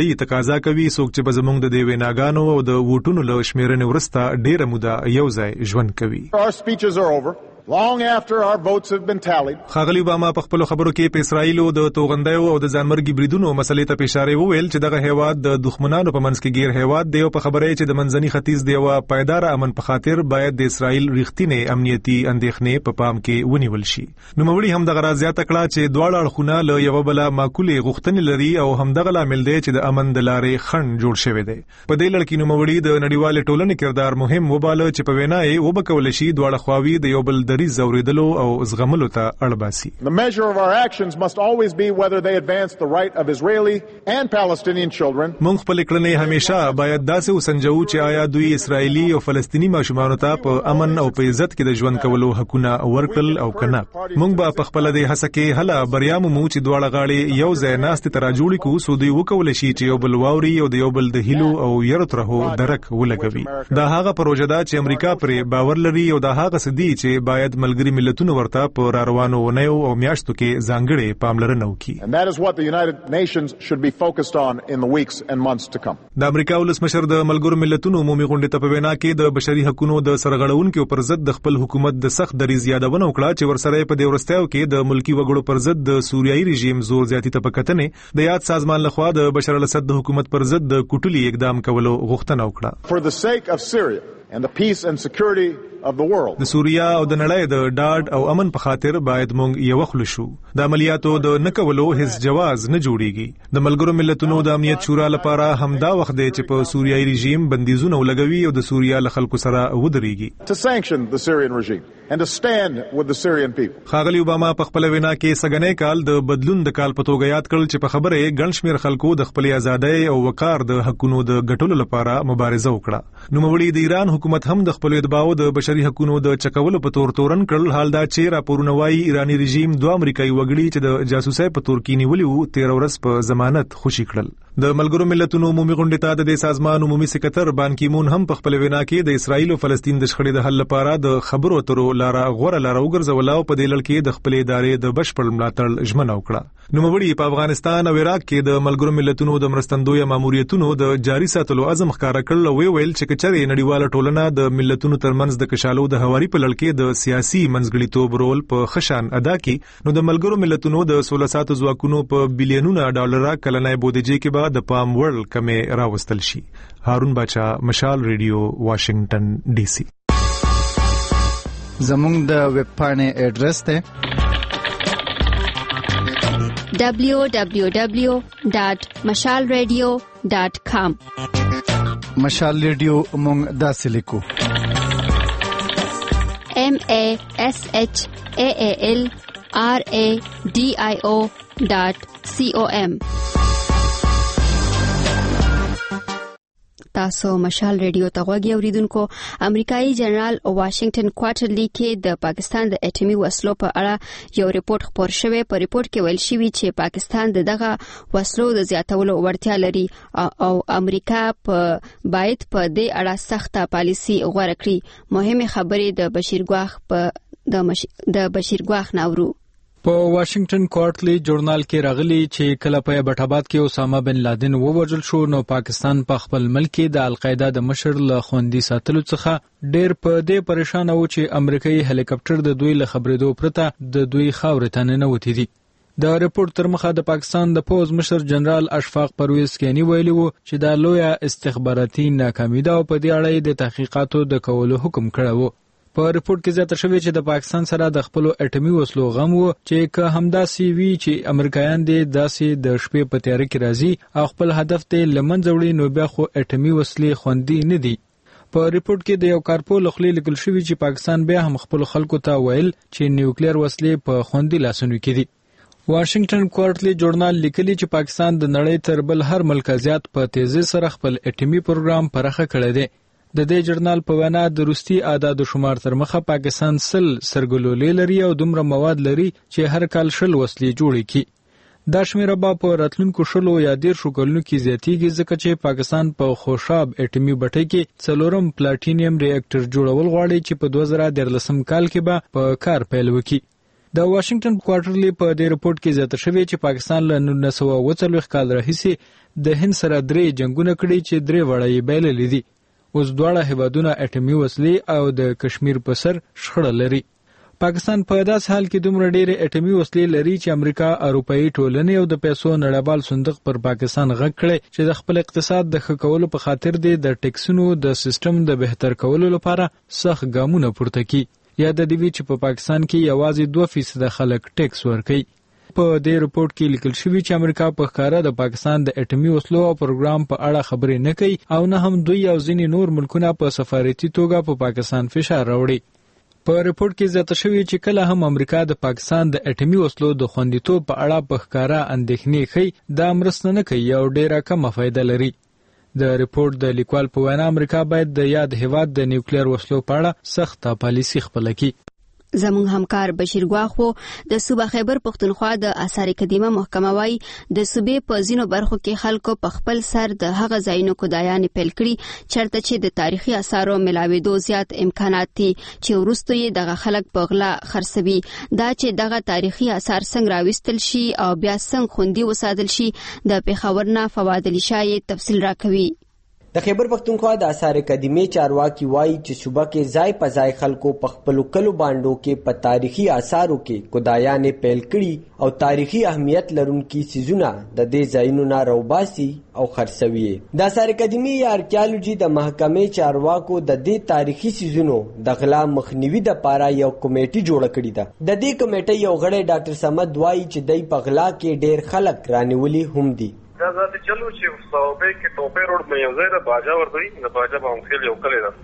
اندازه کوي څوک چې به زموږ د دې ویناګانو او د ووټونو له شمیرنې وروسته ډېره موده یو ځای ژوند کوي. Our speeches are over. Long after our votes have been tallied. خاغلی اوباما په خپل خبرو کې په اسرایل او د توغندیو او د ځانمرګي بریدونو مسلې ته اشاره وویل چې دغه هیواد د دښمنانو په منځ کې غیر هیواد دی او په خبره چې د منځني ختیځ دی او پایدار امن په خاطر باید د اسرایل ریښتینې امنیتي اندېښنې په پام کې ونیول شي. نو موري هم دغه راځي تکړه چې دواړه اړخونه له یو بل معقولې غوښتنې لري او هم دغه لامل دی چې د امن د لارې خنډ جوړ شوی دی. په دې لړ کې نو موري د نړیوال ټولنې کردار مهم وباله چې په وینا یې وبکول شي دواړه خواوی د یو بل دریځ اوریدلو او زغملو ته اړباسي. The measure of our actions must always be whether they advance the right of Israeli and Palestinian children. مونږ خپل کړنې همیشه باید داسې وسنجو چې آیا دوی اسرایلی او فلسطینی ماشومانو ته په امن او په عزت کې د ژوند کولو حقونه ورکړل او کنه. مونږ به په خپل د هڅه کې هله بریا مو چې دواړه غاړي یو ځای ناست ته راجوړي کو سو دوی وکول شي چې یو بل واوري او د یو بل د هیلو او یرو ترهو درک ولګوي. دا هغه پروژه ده چې امریکا پرې باور لري او دا هغه سدي چې باید ملګری ملتونو ورته په راروانو ونیو او میاشتو کې ځانګړې پاملرنه وکړي. And that is what the United Nations should be focused on in the weeks and months to come. د امریکا ولسمشر د ملګرو ملتونو عمومي غونډې ته په وینا کې د بشري حقوقو د سرغړونکو پر ضد د خپل حکومت د سخت دریځ یادونه وکړه چې ورسره په دې ورستیو کې د ملکی وګړو پر ضد د سوریایي رژیم زور زیاتی ته پکتنې د یاد سازمان لخوا د بشار الاسد د حکومت پر ضد د کوټلي اقدام کولو غوښتنه وکړه. For the sake of Syria and the peace and security of the world. د سوریا او د نړۍ د ډاډ او امن په خاطر باید مونږ یو خل شو. د عملیاتو د نکولو هیڅ جواز نه جوړیږي. د ملګرو ملتونو د امنیت شورا لپاره همدا وخت دی چې په سوریایي رژیم بندیزونه ولګوي او د سوریا له خلکو سره ودرېږي. To sanction the Syrian regime and to stand with the Syrian people. خاغلی اوباما په خپل وینا کې سګنې کال د بدلون د کال په توګه یاد کړل چې په خبره یې ګڼ شمېر خلکو د خپل ازادۍ او وقار د حقونو د ګټلو لپاره مبارزه وکړه. نو مولي د ایران حکومت هم د خپل اتباعو د بشري حقونو د چکولو په تور تورن کړل. حال دا چې راپورونه وايي ایرانی رژیم دوه امریکایي وګړي چې د جاسوسۍ په تور کې نیولي وو تیر ورځ په ضمانت خوشي کړل. د ملګرو ملتونو عمومي غونډې ته د سازمان عمومي سکرټر بان کی مون هم په خپل وینا کې د اسرایل او فلسطین د شخړې د حل لپاره د خبرو اترو لاره غوړه لاره وګرځول او په دې لړ کې د خپل ادارې د بشپړ ملاتړ ژمنه وکړه. نو مبړي په افغانستان او عراق کې د ملګرو ملتونو د مرستندوی ماموریتونو د جاري ساتلو عزم ښکارا کړل او ویل چې کچري نړیواله ټولنه د ملتونو ترمنځ د کشالو د هواري په لړ کې د سیاسي منځګړیتوب رول په خشان ادا کړي نو د ملګرو ملتونو د سولې ساتو ځواکونو په بلینونو ډالر کلنۍ بودیجې کې به د پام وړ کمې راوستل شي. هارون باچا، مشال ریډیو، واشنگټن ډي سي. زموږ د ویب پاڼې ایډریس ته دبلیو دبلیو دبلیو ډاٹ مشال ریډیو ډاٹ کام. مشال ریډیو موږ داسې لیکو M A S H A A L R A D I O dot C O M. تاسو مشال ریډیو ته غوږی اوریدونکو. امریکایي جنرال واشنگټن کوارټرلی کې د پاکستان د اټومي وسلو په اړه یو ریپورت خپور شوی. په ریپورت کې ویل شوی چې پاکستان د دغه وسلو د زیاتولو وړتیا لري او امریکا په باید په دې اړه سخته پالیسي غوړه کړي. مهمه خبرې د بشیر ګواخ په د مش... د بشیر ګواخ ناورو په واشنگټن کوارټرلی ژورنال کې راغلی چې کله په بټاباد کې اسامه بن لادن ووژل شو نو پاکستان په خپل ملک کې د القاعده د مشر له خوندي ساتلو څخه ډېر په دې پریشان و چې امریکایي هلیکاپټر د دوی له خبرېدو پرته د دوی خاورې ته ننوتی دي. د ریپورت تر مخه د پاکستان د پوز مشر جنرال اشفاق پرویز کینی ویلي وو چې دا لویه استخباراتي ناکامي ده او په دې اړه د تحقیقاتو د کولو حکم کړی وو. په ریپورت کې زیاته شوی چې د پاکستان سره د خپل اټومي وسلو غم وو چې که همدا سی وی چې امریکایان دې داسې د شپې په تیاره کې راځي او خپل هدف ته لمنځه وړي نو بیا خو اټومي وسلې خوندي نه دي. په ریپورت کې د یو کارپول خپل لیکل شوی چې پاکستان بیا هم خپل خلکو ته ویل چې نیوکلیر وسلې په خوندي لاسونو کې دي. واشنگټن کوارټرلی ژورنال لیکلی چې پاکستان د نړۍ تر بل هر ملک زیات په تیزی سره خپل اټومي پروګرام پرخه کړی دی. د دې ژورنال په وینا د روسي اعداد شمار تر مخه پاکستان سل سرګلولې لري او دومره مواد لري چې هر کال شل وسلې جوړې کړي. دا شمیره به په راتلونکو شلو یا ډیر شو کلونو کې زیاتیږي ځکه چې پاکستان په خوشاب اټومي بټۍ کې څلورم پلاټینیم ری اکټر جوړول غواړي چې په دوه زره دولسم کال کې به په کار پیل وکړي. د واشنگټن کوارټرلی په دې رپورت کې زیاته شوی چې پاکستان له نولس سوه اوه څلوېښت کال راهیسې د هند سره درې جنگونه کړي چې درې واړه یې بایللي دي. اوس دواړه هیوادونه اټومي وسلې او د کشمیر په سر شخړه لري. پاکستان په داس حال کې دومره ډېرې اټومي وسلې لري چې امریکا اروپאי ټولنې او د پیسو نړیوال صندوق پر پاکستان غږ کړي چې د خپل اقتصاد د ښه کولو په خاطر د ټیکسونو د سیستم د بهتر کولو لپاره سخت ګامونه پورته کړي. یا د دې چې په پاکستان کې یوازې دوه فیصد خلک ټیکس ورکوي. په دې رپورت کې لیکل شوی چې امریکا په ښکاره د پاکستان د اټومي وسلو او پروګرام په اړه خبرې نه کوي او نه هم دوی او ځینې نور ملکونه په سفارتي توګه په پاکستان فشار راوړي. په رپورت کې زیاته شوی چې کله هم امریکا د پاکستان د اټومي وسلو د خوندیتوب په اړه په ښکاره اندېښنې ښيي دا مرسته نه کوي او ډېره کمه فایده لري. د رپورت د لیکوال په وینا امریکا باید د یاد هیواد د نیوکلیر وسلو په اړه سخته پالیسي خپله کړي. زموږ همکار بشیر ګواخو د صوبه خیبر پښتونخوا د آثار قدیمه محکمه وايي د صوبې په ځینو برخو کې خلکو په خپل سر د هغه ځایونو کودایانې پیل کړي چرته چې د تاریخي آثارو ملاوېدو زیات امکانات دي چې وروسته یې دغه خلک په غلا خرڅوي. دا چې دغه تاریخي آثار څنګه راوستل شي او بیا څنګه خوندي وساتل شي د پیښور نه فواد علي شاه تفصیل راکوي. د خیبر پښتونخوا د آثار قدیمه چارواکي وایي چې صوبه کې ځای په ځای خلکو په خپل کلو باندو کې په تاریخي آثارو کې کودایانې پیل کړي او تاریخي اهمیت لرونکي سیزونه د دې ځایونو نه راوباسي او خرڅوي. د آثار قدیمه یا آرکیالوجي د محکمې چارواکو د دې تاریخي سیزونو د غلا مخنیوي لپاره یو کمیټه جوړه کړې ده. د دې کمیټې یو غړی ډاکټر صمد وایي چې دای په غلا کې ډېر خلک رانیولي هم دي. دا ځکه چلو چې صوبې کې ټوپې روډ مې یو ځای د باجا ورته د باجا په مخې یو کلی ده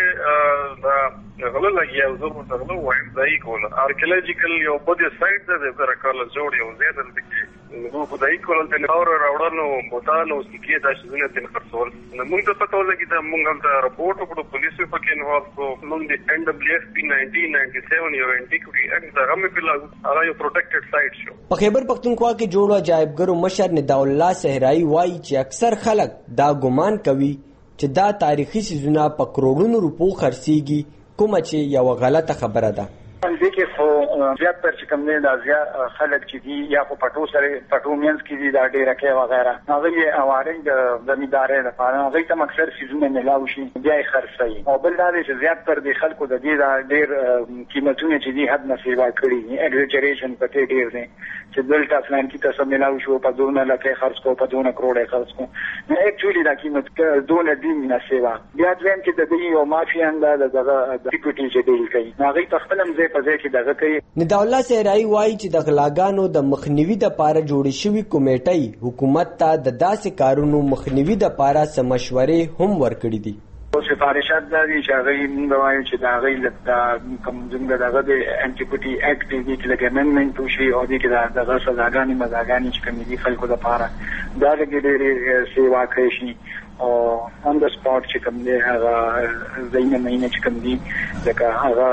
کې دا غلا لګي او زه په غلا وایم ځای کول آرکیالوجیکل یو بده سایت ده د کارل جوړ یو ځای ده نو په دای کول ته اور راوړنو بوتانو سکه دا شونه تل خرڅول نو موږ ته پته ولګی دا موږ هم ته رپورټ وکړو پولیسو په کې نو کو موږ د ان دبليو اف پی نائنټین نائنټي سیون یو انټیکوټي اکټ دا هم په لاګو هغه یو پروټیکټډ سایت شو. په خیبر پښتونخوا کې جوړو عجایبګرو مشر نداء الله صحرایی وایي چې اکثر خلک دا ګمان کوي چې دا تاریخي سیزونه په کروڑونو روپو خرڅيږي کومه چې یو غلطه خبره ده. دې کې خو زیات پر چې کوم نه دا زیات خلک چې دي یا په پټو سره پټو مینس کې دي دا ډېر کې وغیرہ هغه یې اوارنګ د زمیندارې لپاره هغه ته اکثر سیزونه ملاوي شي بیا یې خرڅي او بل دا چې زیات پر د خلکو د دې دا ډېر قیمتونه چې دي حد نه سیوا کړی ایگزیجریشن پکې ډېر دي چې دلته فلان کې تاسو ملاوي شو په دونه لکه خرڅ کو په دونه کروڑه خرڅ کو نو اکچولی دا قیمت دونه دي نه سیوا بیا ځین چې د دې یو مافیا اند د سکیورټي چې دی کوي هغه په خپل مزه په ځای کې دغه کوي. نداء الله صحرایی وایي چې د غلاګانو د مخنیوي لپاره جوړې شوې کمیټې حکومت ته د داسې کارونو مخنیوي لپاره څه مشورې هم ورکړې دي. سفارشات دا دي چې هغه موږ وایو چې دا هغه لکه کوم څنګه دغه د انټیکوټي اکټ دی چې د ګورنمنت وشي او د کې دغه سزاګانې مزاګانې چې کوم دي خلکو لپاره دا لګېدلې سیوا کوي شي او اون د سپاٹ چې کوم دی هغه زینه مینه چې کوم دی ځکه هغه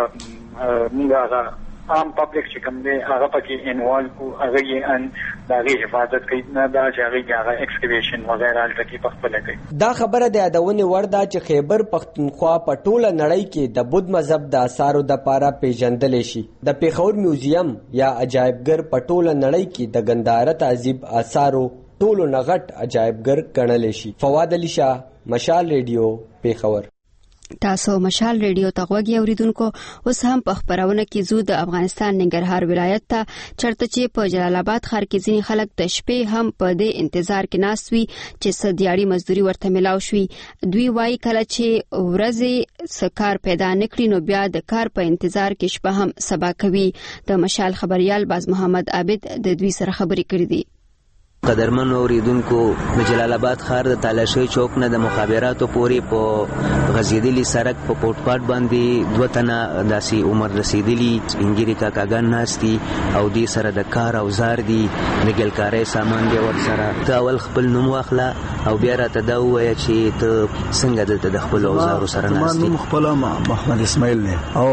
موږ هغه عام پبلک چې کوم دی هغه پکې انوالو کو هغه یې ان دغه حفاظت کوي نه دا چې هغه هغه ایکسکیویشن وغیرہ الټکی په خپل کوي. دا خبره د یادونه ورده چې خیبر پښتونخوا په ټوله نړۍ کې د بودھ مذهب د آثارو د لپاره پیژندل شي. د پیښور میوزیم یا عجایبګر په ټوله نړۍ کې د ګندهاره تهذیب آثارو ټولو نغټ عجایبګر ګڼل شي. فواد علي شاه، مشال ریډیو، پیښور. تاسو مشال ریډیو ته غوږی اوریدونکو اوس هم په خبرونه کې زو د افغانستان ننګرهار ولایت ته چرته چې په جلال آباد ښار کې ځینې خلک د شپې هم په دې انتظار کې ناست وي چې سدياړي مزدوري ورته ملاو شي. دوی وایي کله چې ورځې سکار پیدا نکړي نو بیا د کار په انتظار کې شپه هم سبا کوي. د مشال خبريال باز محمد عابد د دوی سره خبرې کړې دي. قدرمن اوریدونکو د جلال آباد ښار د تالاشۍ چوک نه د مخابراتو پورې په غزیدلی سړک په پورټپاټ باندې دوه تنه داسې عمر رسیدلی انګيري کاکاګان ناشتي او دې سره د کار اوزار دي د ګلکارۍ سامان دی ور سره ته اول خپل نوم واخله او بیا راته دا ووایه چې ته څنګه دلته د خپل اوزارو سره ناست یې. خپل محمد اسماعیل نه او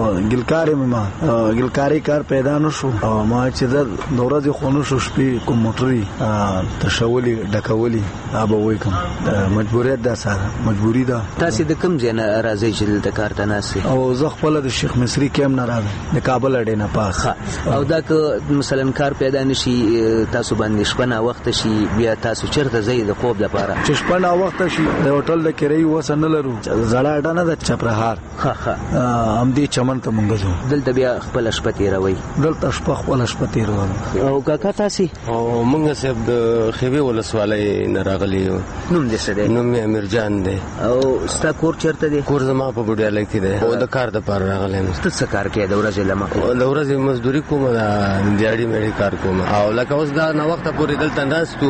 ګلکارۍ ما ګلکارۍ کار پیدا نشو او ما چې د ورځې خونو شو شپې کوم موټري تشولي ډکولي ابا وای کوم مجبوریت ده سره مجبوری ده. تاسو د کوم ځای نه راځئ چې د کار ته ناسي؟ او زه خپل د شیخ مصری کیم نه راځم، د کابل اډې نه پاس. او دا که مثلا کار پیدا نشي تاسو باندې شپه نه وخت شي، بیا تاسو چیرته ځئ د خوب لپاره؟ چې شپه نه وخت شي د هوټل د کرایي وسه نه لرو، زړه اډه نه د چپرهار ها ها ام دې چمن ته مونږ ځو. دلته بیا خپل شپه تیروي؟ دلته شپه خپل شپه تیروي. او کاکا تاسو؟ او مونږ صاحب د خیبه ولسوالۍ نه راغلي یو. نوم دې څه دی؟ نوم یې امرجان دی. او ستا کور چیرته دی؟ کور زما په بډیاله کې دی. او د کار د پاره راغلی. ته څه کار کوې د ورځې لمه؟ د ورځې مزدوري کوم، د دیاړي مېړي کار کوم. او لکه اوس دا نه وخت پورې دلته ناستو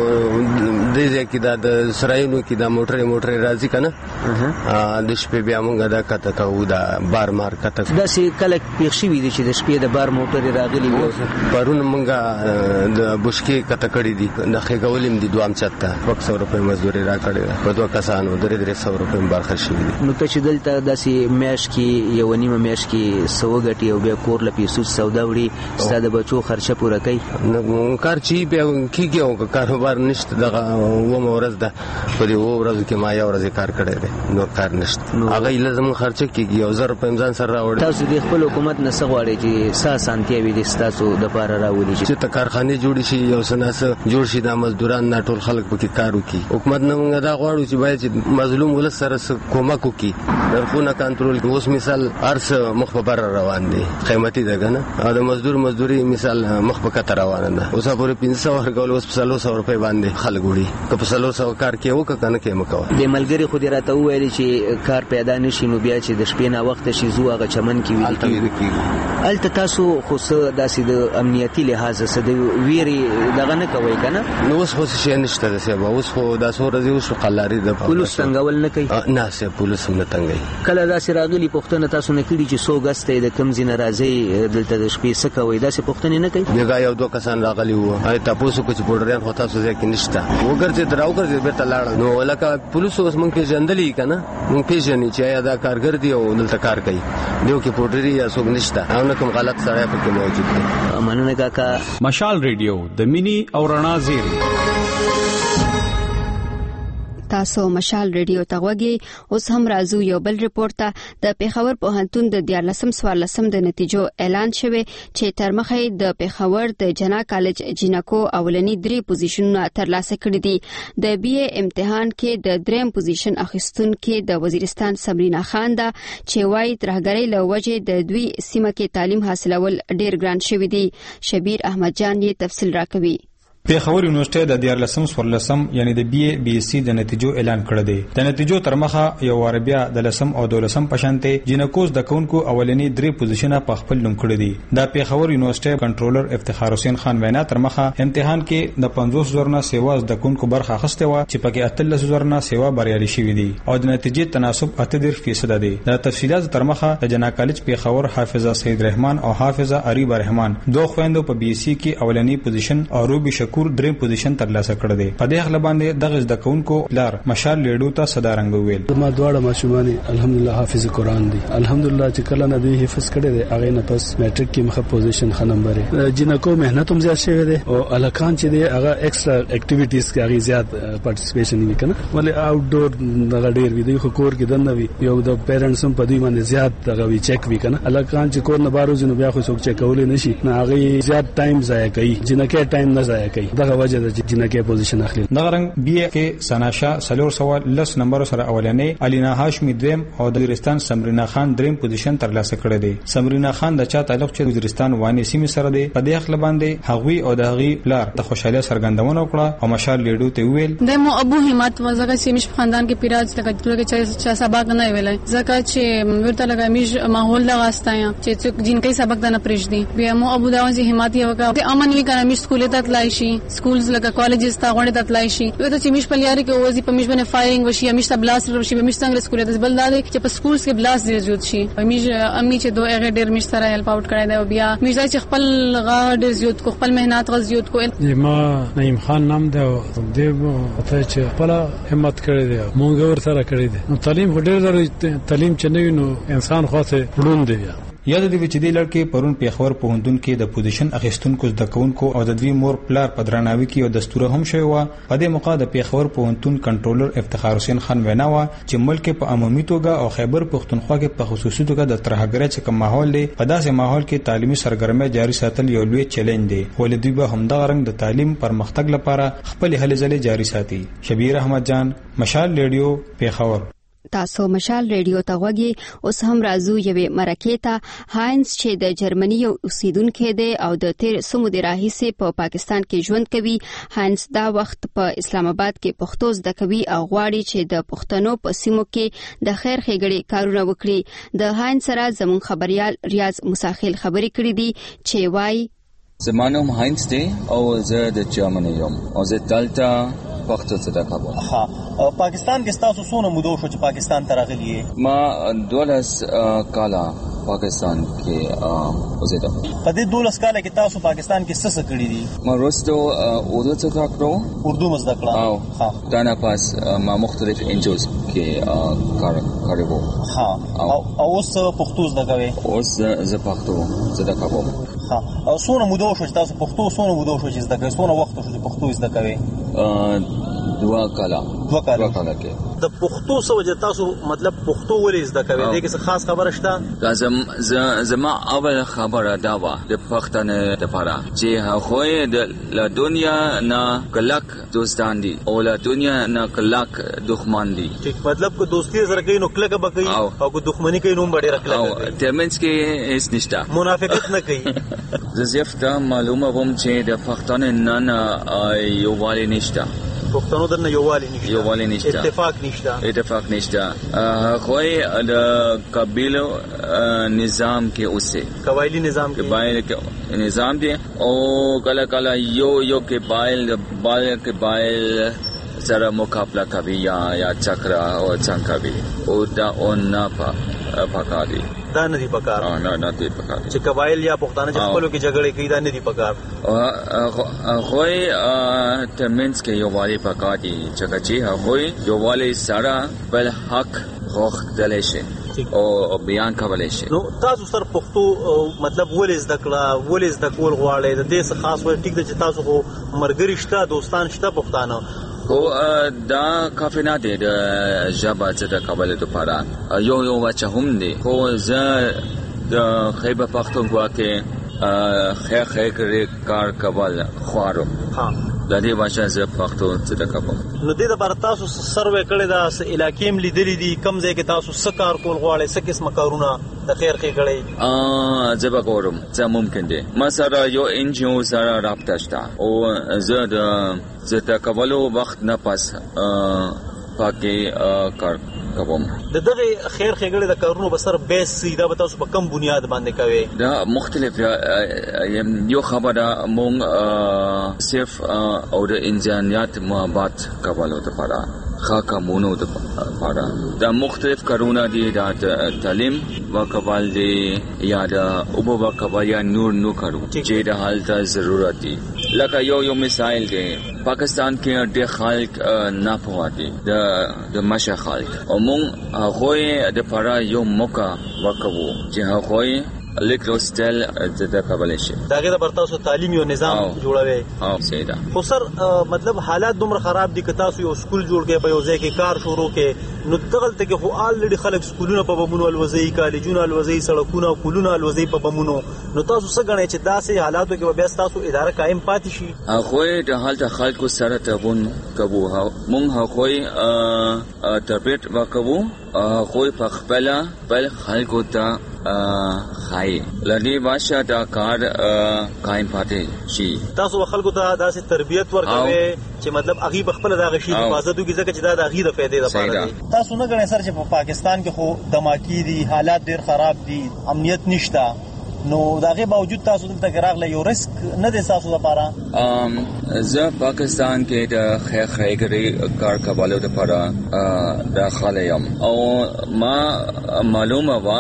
دې ځکه دا د سرایونو کې د موټرې موټرې راځي کنه، د شپې بیا مونږ دا کته کوو دا بار مار کته. دا سې کله پیښ شوي دي چې د شپې د بار موټرې راغلي وي؟ پرون مونږ د بشکې کته کړې دي، د خېګولم دي دوام چاته دوه سوه روپۍ مزدوري را کړې په دوه کسانو درې درې سوه روپۍ برخه شوي دي. نو ته چې دلته داسې میاشت کې یو نیمه میاشت کې سوه ګټي او بیا کور له پیسو سودا وړي، ستا د بچو خرچه پوره کوي؟ کار چې بیا کېږي او کاروبار نشته، دغه اومه ورځ ده په دې اووه ورځو کې ما یو ورځ کار کړی دی، نور کار نشته. هغه یې لازم خرچه کېږي، یو زر روپۍ ځان سره راوړي. تاسو د خپل حکومت نه څه غواړئ چې څه اسانتیاوې دي ستاسو دپاره راولي چې ته کارخانې جوړې شي، یو څه نه څه جوړ شي، دا مزدوران نه ټول خلک پکې کار وکړي. حکومت نه مونږ دا غواړو چې باید چې مظلوم ولس سره کومک وکړي، نرخونه کنټرول کړي. اوس مثال هر څه مخ په بره روان دي، قیمتي ده که نه، او د مزدور مزدوري مثال مخ په کته روانه ده. اوس پورې پنځه سوه ورکول، اوس په څلور سوه روپۍ باندې خلک وړي. که په څلور سوه کار کې وکړه که نه کې مه کوه. د ملګري خو دې راته وویلې چې کار پیدا نه شي نو بیا چې د شپې نه وخته شي ځو هغه چمن کې ویده کېږو. هلته تاسو خو څه داسې د امنیتي لحاظه څه د ویرې دغه نه کوئ که نه؟ نو اوس خو څه شی نشته ده صاحب، اوس خو دا څو ورځې اوس قلاري ده. پولیس تنګول نه کوي؟ نه صاحب، پولیس هم نه تنګوي. کله داسې راغلي پوښتنه تاسو نه کړي چې څو ګز ته د کوم ځای نه راځئ دلته د شپې څه کوئ؟ داسې پوښتنې نه کوي؟ بېګا یو دوه کسان راغلي وو، هغې تپوس وکړو چې پوډریان خو تاسو ځای کې نشته، وګرځېد راوګرځېد بېرته لاړل. نو لکه پولیسو اوس موږ پېژندلي که نه، موږ پېژني چې آیا دا کارګر دی او دلته کار کوي، دیو کې پوډري یا څوک نشته، او نه کوم غلط سړی پکې موجود دی. مننه کاکا. مشال ریډیو د مینی او رڼا زیری. تاسو مشال ریډیو ته غوږی. اوس هم راځو یو بل ریپورت ته. د پیښور پوهنتون د دیارلسم څوارلسم د نتیجو اعلان شوه چې تر مخه د پیښور د جنا کالج جینکو اولنی درې پوزیشنونه ترلاسه کړي دي. د بی اے امتحان کې د دریم پوزیشن اخیستون کې د وزیرستان سمرینا خان ده چې وايي ترهګرۍ له وجې د دوی سیمه کې تعلیم حاصلول ډیر ګران شوی دی. شبیر احمد جان یې تفصیل راکوي. پیښور یونیورسيټي د دیارلسم څوارلسم یعنی د بی اے بی ایس سی د نتیجو اعلان کړی دی. د نتیجو تر مخه یو عربیا د لسم او دولسم پشانته جینکوز د کونکو اولنی درې پوزیشنه په خپل نوم کړی دی. د پیښور یونیورسيټي کنټرولر افتخار حسین خان وینا تر مخه امتحان کې د پنځوس زره نه سیوا د کونکو برخه اخیسته و چې پکې اتلس زره نه سیوا بریالي شوې دي او د نتیجې تناسب اته دېرش فیصد دی. د تفصیلات تر مخه د جنا کالج پیښور حافظه سید رحمان او حافظه اریبا رحمان دوه خويندو په بی ایس سی کې اولنی پوزیشن او روبي شکور دریم پوزیشن ترلاسه کړ دی. په دې خپل باندې دغه د کونکو لار مشال لیډو ته صدارنګ ویل. ما دواړه ماشومان الحمدلله حافظ قرآن دي. الحمدلله چې کله نه دی حفظ کړي دی هغه نه پس میټریک کې مخه پوزیشن ښه نمبر دی. جنکو مهنت هم زیات شوی دی او الکان چې دی هغه ایکسترا اکټیویټیز کې هغه زیات پارټیسپیشن وی کنه ولې آوټ ډور دغه ډیر وی دی خو کور کې دنه وی یو د پیرنټس هم په دوی باندې زیات دغه وی چک وی کنه الکان چې کور نه بارو ځنو بیا خو څوک چک کولې نشي نه هغه زیات ټایم ضایع کوي جنکه ټایم نه ضایع کوي دغه وجه د جنکه پوزیشن اخلي. دغه رنګ بی اے کې سناشا سلور سوال لس نمبر سره اولنې الینا هاشمی دریم او د وزیرستان سمرینا خان دریم پوزیشن ترلاسه کړی دی. سمرینا خان د چا تعلق چې وزیرستان وانی سیمه سره دی. په دې خپل باندې هغوی او د هغوی پلار د خوشاله سرګندونه وکړه او مشال لیډو ته ویل د مو ابو همت وزګه چې مش خاندان کې پیراج لګا چې چا سبق نه ویلای زکه چې ورته لګا مش ماحول لغاستایا چې جنکې سبق نه پرېږدي بیا مو ابو داون چې همت یې وکړه امن وی کنه مش سکول ته تلای شي سکولز لګا کالجز ته غوړې ته تلای شي وته چې مش پلیاري کې وځي په مش باندې فایرینګ وشي مش بلاست وشي مش څنګه سکول ته بل دادې چې په سکولز کې بلاست ډیر زیات شي مش امي چې دوه هغه ډیر مش سره هیلپ اوټ کړای دی بیا مش چې خپل غا ډیر زیات کو خپل مهنت غ زیات کو ما نعیم خان نام دی دیو ته چې خپل همت کړی دی مونږ ور سره کړی دی نو تعلیم ډیر ضروري تعلیم چې نه نو انسان خاصه پړون دی یاد دی چې د لړکې پرون پیښور پوهنتون کې د پوزیشن اخیستونکو زده کوونکو او د دوی مور پلار په درناوي کې یو دستور هم شوی و. په دې موقع د پیښور پوهنتون کنټرولر افتخار حسین خان وینا و چې ملک په عمومي توګه او خیبر پښتونخوا کې په خصوصي توګه د ترهګرۍ چې کوم ماحول دی په داسې ماحول کې تعلیمي سرګرمۍ جاري ساتل یو لوی چیلنج دی. ولې دوی به همدغه رنګ د تعلیم پرمختګ لپاره خپل هلې ځلې جاري ساتي. شبیر احمد جان، مشال ریډیو، پیښور. تاسو مشال ریډیو ته غوږی. اوس هم راځو یوې مرکې ته. هاینز چې د جرمني یو اوسیدونکی دی او د تیر سمو د راهیسې په پاکستان کې ژوند کوي. هاینز دا وخت په اسلام آباد کې پښتو زده کوي او غواړي چې د پښتنو په سیمو کې د خیر ښېګړې کارونه وکړي. د هاینز سره زموږ خبريال ریاض مساخیل خبرې کړې دي چې وايي زما نوم هاینز دی او زه د جرمني یم او زه دلته پښتو زده کوم. ها پاکستان کې تاسو څونه موده شو چې پاکستان ته راغلی یې؟ ما دولس کاله پاکستان کې اوسېدم. په دې دولس کاله کې تاسو پاکستان کې څه څه کړی دي؟ ما وروسته اردو زده کړو. اردو مو زده کړه؟ او ها دا نه پاس ما مختلف انجوز کې کار کړو. ها او اوس پښتو زده کوي؟ اوس زه پښتو زده کوم. ها او څونه موده شو چې تاسو پښتو څونه موده شو چې زده کوئ؟ څونه وخت شو چې پښتو زده کوئ؟ دوا کاله. دوا کاله. دوا کاله کې د پښتو سوجه تاسو مطلب پښتو ولې زده کوئ؟ دغه څه خاص خبره شته؟ لازم زما اول خبره دا و د پښتنه لپاره چې هغه د دنیا نه کلک دوستان دي او له دنیا نه کلک دښمن دي. مطلب کو دوستی سره کوي نو کلک به کوي او کو دښمنی کوي نو ډېر کلک کوي. او ترمنځ کې هیڅ نشته، منافقت نه کوي. زفته معلومه وم چې د پښتنه نه یو والی نشته. پښتنو درنه یووالی نشته، یووالی نشته، اتفاق نشته، اتفاق نشته. هغه د قبیلو نظام کې اوسه قبایلی نظام کې قبایل کې نظام دی او کله کله یو یو قبایل د بل قبایل سره مقابله کوي یا یا چکر او څنګه کوي او دا اون نه پکاري. دا نه دی پکار. اه نه نه دی پکار چې قبایل یا پښتانه چې خپلو کې جګړې کوي دا نه دی پکار. هغه ترمنځ کې یو والی پکار دي چې هغه یو والی سره بل حق غوښتل شي او بیان کولای شي. نو تاسو سره پښتو مطلب ولې زده کړه، ولې زده کول غواړئ؟ د دې څه خاص وایي ټیک ده چې تاسو خو مرګري شته، دوستان شته پښتانه، خو دا کافی نه دی د ژبه چې د کابل لپاره. یو یو بچه هم دی خو زه د خیبر پښتونخوا کې خیر خیر کار کول خوارم. ها د دې بچه زه پښتو چې د کوم. نو دې د بار تاسو سروې کړی دا علاقې ملي دلی دي کم ځای کې تاسو څه کار کول غواړئ؟ څه قسم کارونه د خیر خیر کړی؟ ا زه به کوم چې ممکن دی. ما سره یو ان جی او سره رابطه شته او زه د زه د کولو وخت نه پاس پاکي کار کوم. د دغه خیر خیګړې د کارونو بسر بیس سیده به تاسو په کم بنیاد باندې کوي؟ دا مختلف یو خبره مونږ صرف او د انسانيت محبت کولو لپاره خاکه مونږ لپاره دا مختلف کارونه دي. دا تعلیم وکول دي یا د اوبو وکول یا نور نو کارو چې د حالت ضرورت دي. لکه یو یو مثال دی پاکستان کې د خلک نه پوهادي د د مشه خلک او مونږ هغه د لپاره یو موقع وکړو چې هغه لیکلو سټایل د کابل شي. داګه د برتاسو تعلیمي او نظام جوړوي. ها سیدا. خو سر مطلب حالات دومره خراب دي که تاسو یو سکول جوړ کې په یو ځای کې کار شروع کې نو دغل ته خو آلریډي خلک سکولونه په بمونو الوزي، کالجونه الوزي، سړکونه کولونه الوزي په بمونو. نو تاسو څه غواړئ چې داسې حالاتو کې بیا تاسو اداره قائم پاتې شي؟ هغه د حالت خلکو سره تبون کبو مونږ هغه تربیت وکړو هغه په خپل بل خلکو ته خای لدی باشه دا کار قائم پاتې شي. تاسو خلکو ته داسې تربیت ورکوي چې مطلب اغي بخپل دا غشي حفاظت وکړي ځکه چې دا د اغي د فائدې لپاره دي. تاسو نه غواړئ سر چې په پاکستان کې خو دماکی دي، حالات ډیر خراب دي، امنیت نشته، نو داغه باوجود تاسو دلته راغله یو ریسک نه دي تاسو لپاره؟ ام زه پاکستان کې د خیر خیګری کار کولو لپاره داخله یم او ما معلومه وا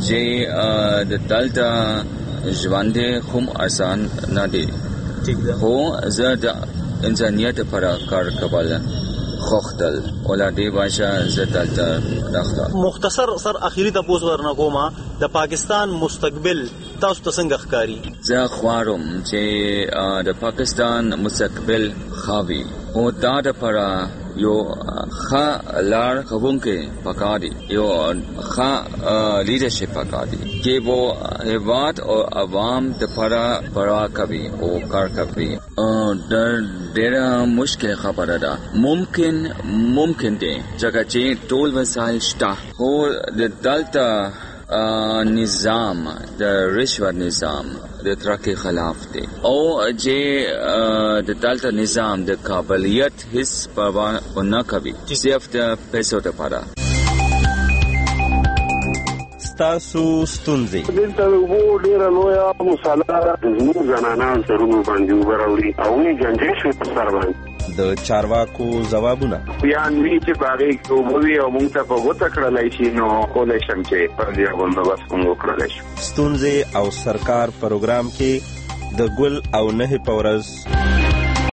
چې د دلته ژوند کوم آسان نه دی. ٹھیک ده. خو زه د انسانيت لپاره کار کول خوختل ولا دی باشا زدلته راخلا. مختصر سر اخیری تاسو ورنه کومه د پاکستان مستقبل تاسو ته څنګه ښکاری؟ زه خوارم چې د پاکستان مستقبل خاوي او دا د پرا یو خا لار خوونکې پکاري یو خا لیډرشپ پکاري چې وو هیواد او عوام د پرا پرا کوي او کار کوي. د ډېر مشکل خبره ده. ممکن ممکن دی چې ټول وسایل شته خو د دلته نظام د رشوت نظام د ترقی خلاف دی او چې د دلته نظام د قابلیت هیڅ پروا نه کوي صرف د پیسو لپاره. ستاسو ستونزې دلته وو ډیره لویه مساله زموږ زنانان سرونو باندې وبراوړي او یې جنجې شوې په سر باندې د چارواکو ځوابونه بیان وی چې باغې کوموي او موږ ته په وته کړلای شي نو کولای شم چې په دې باندې بس کوم وکړلای شي. ستونزې او سرکار پروګرام کې د ګل او نه پورز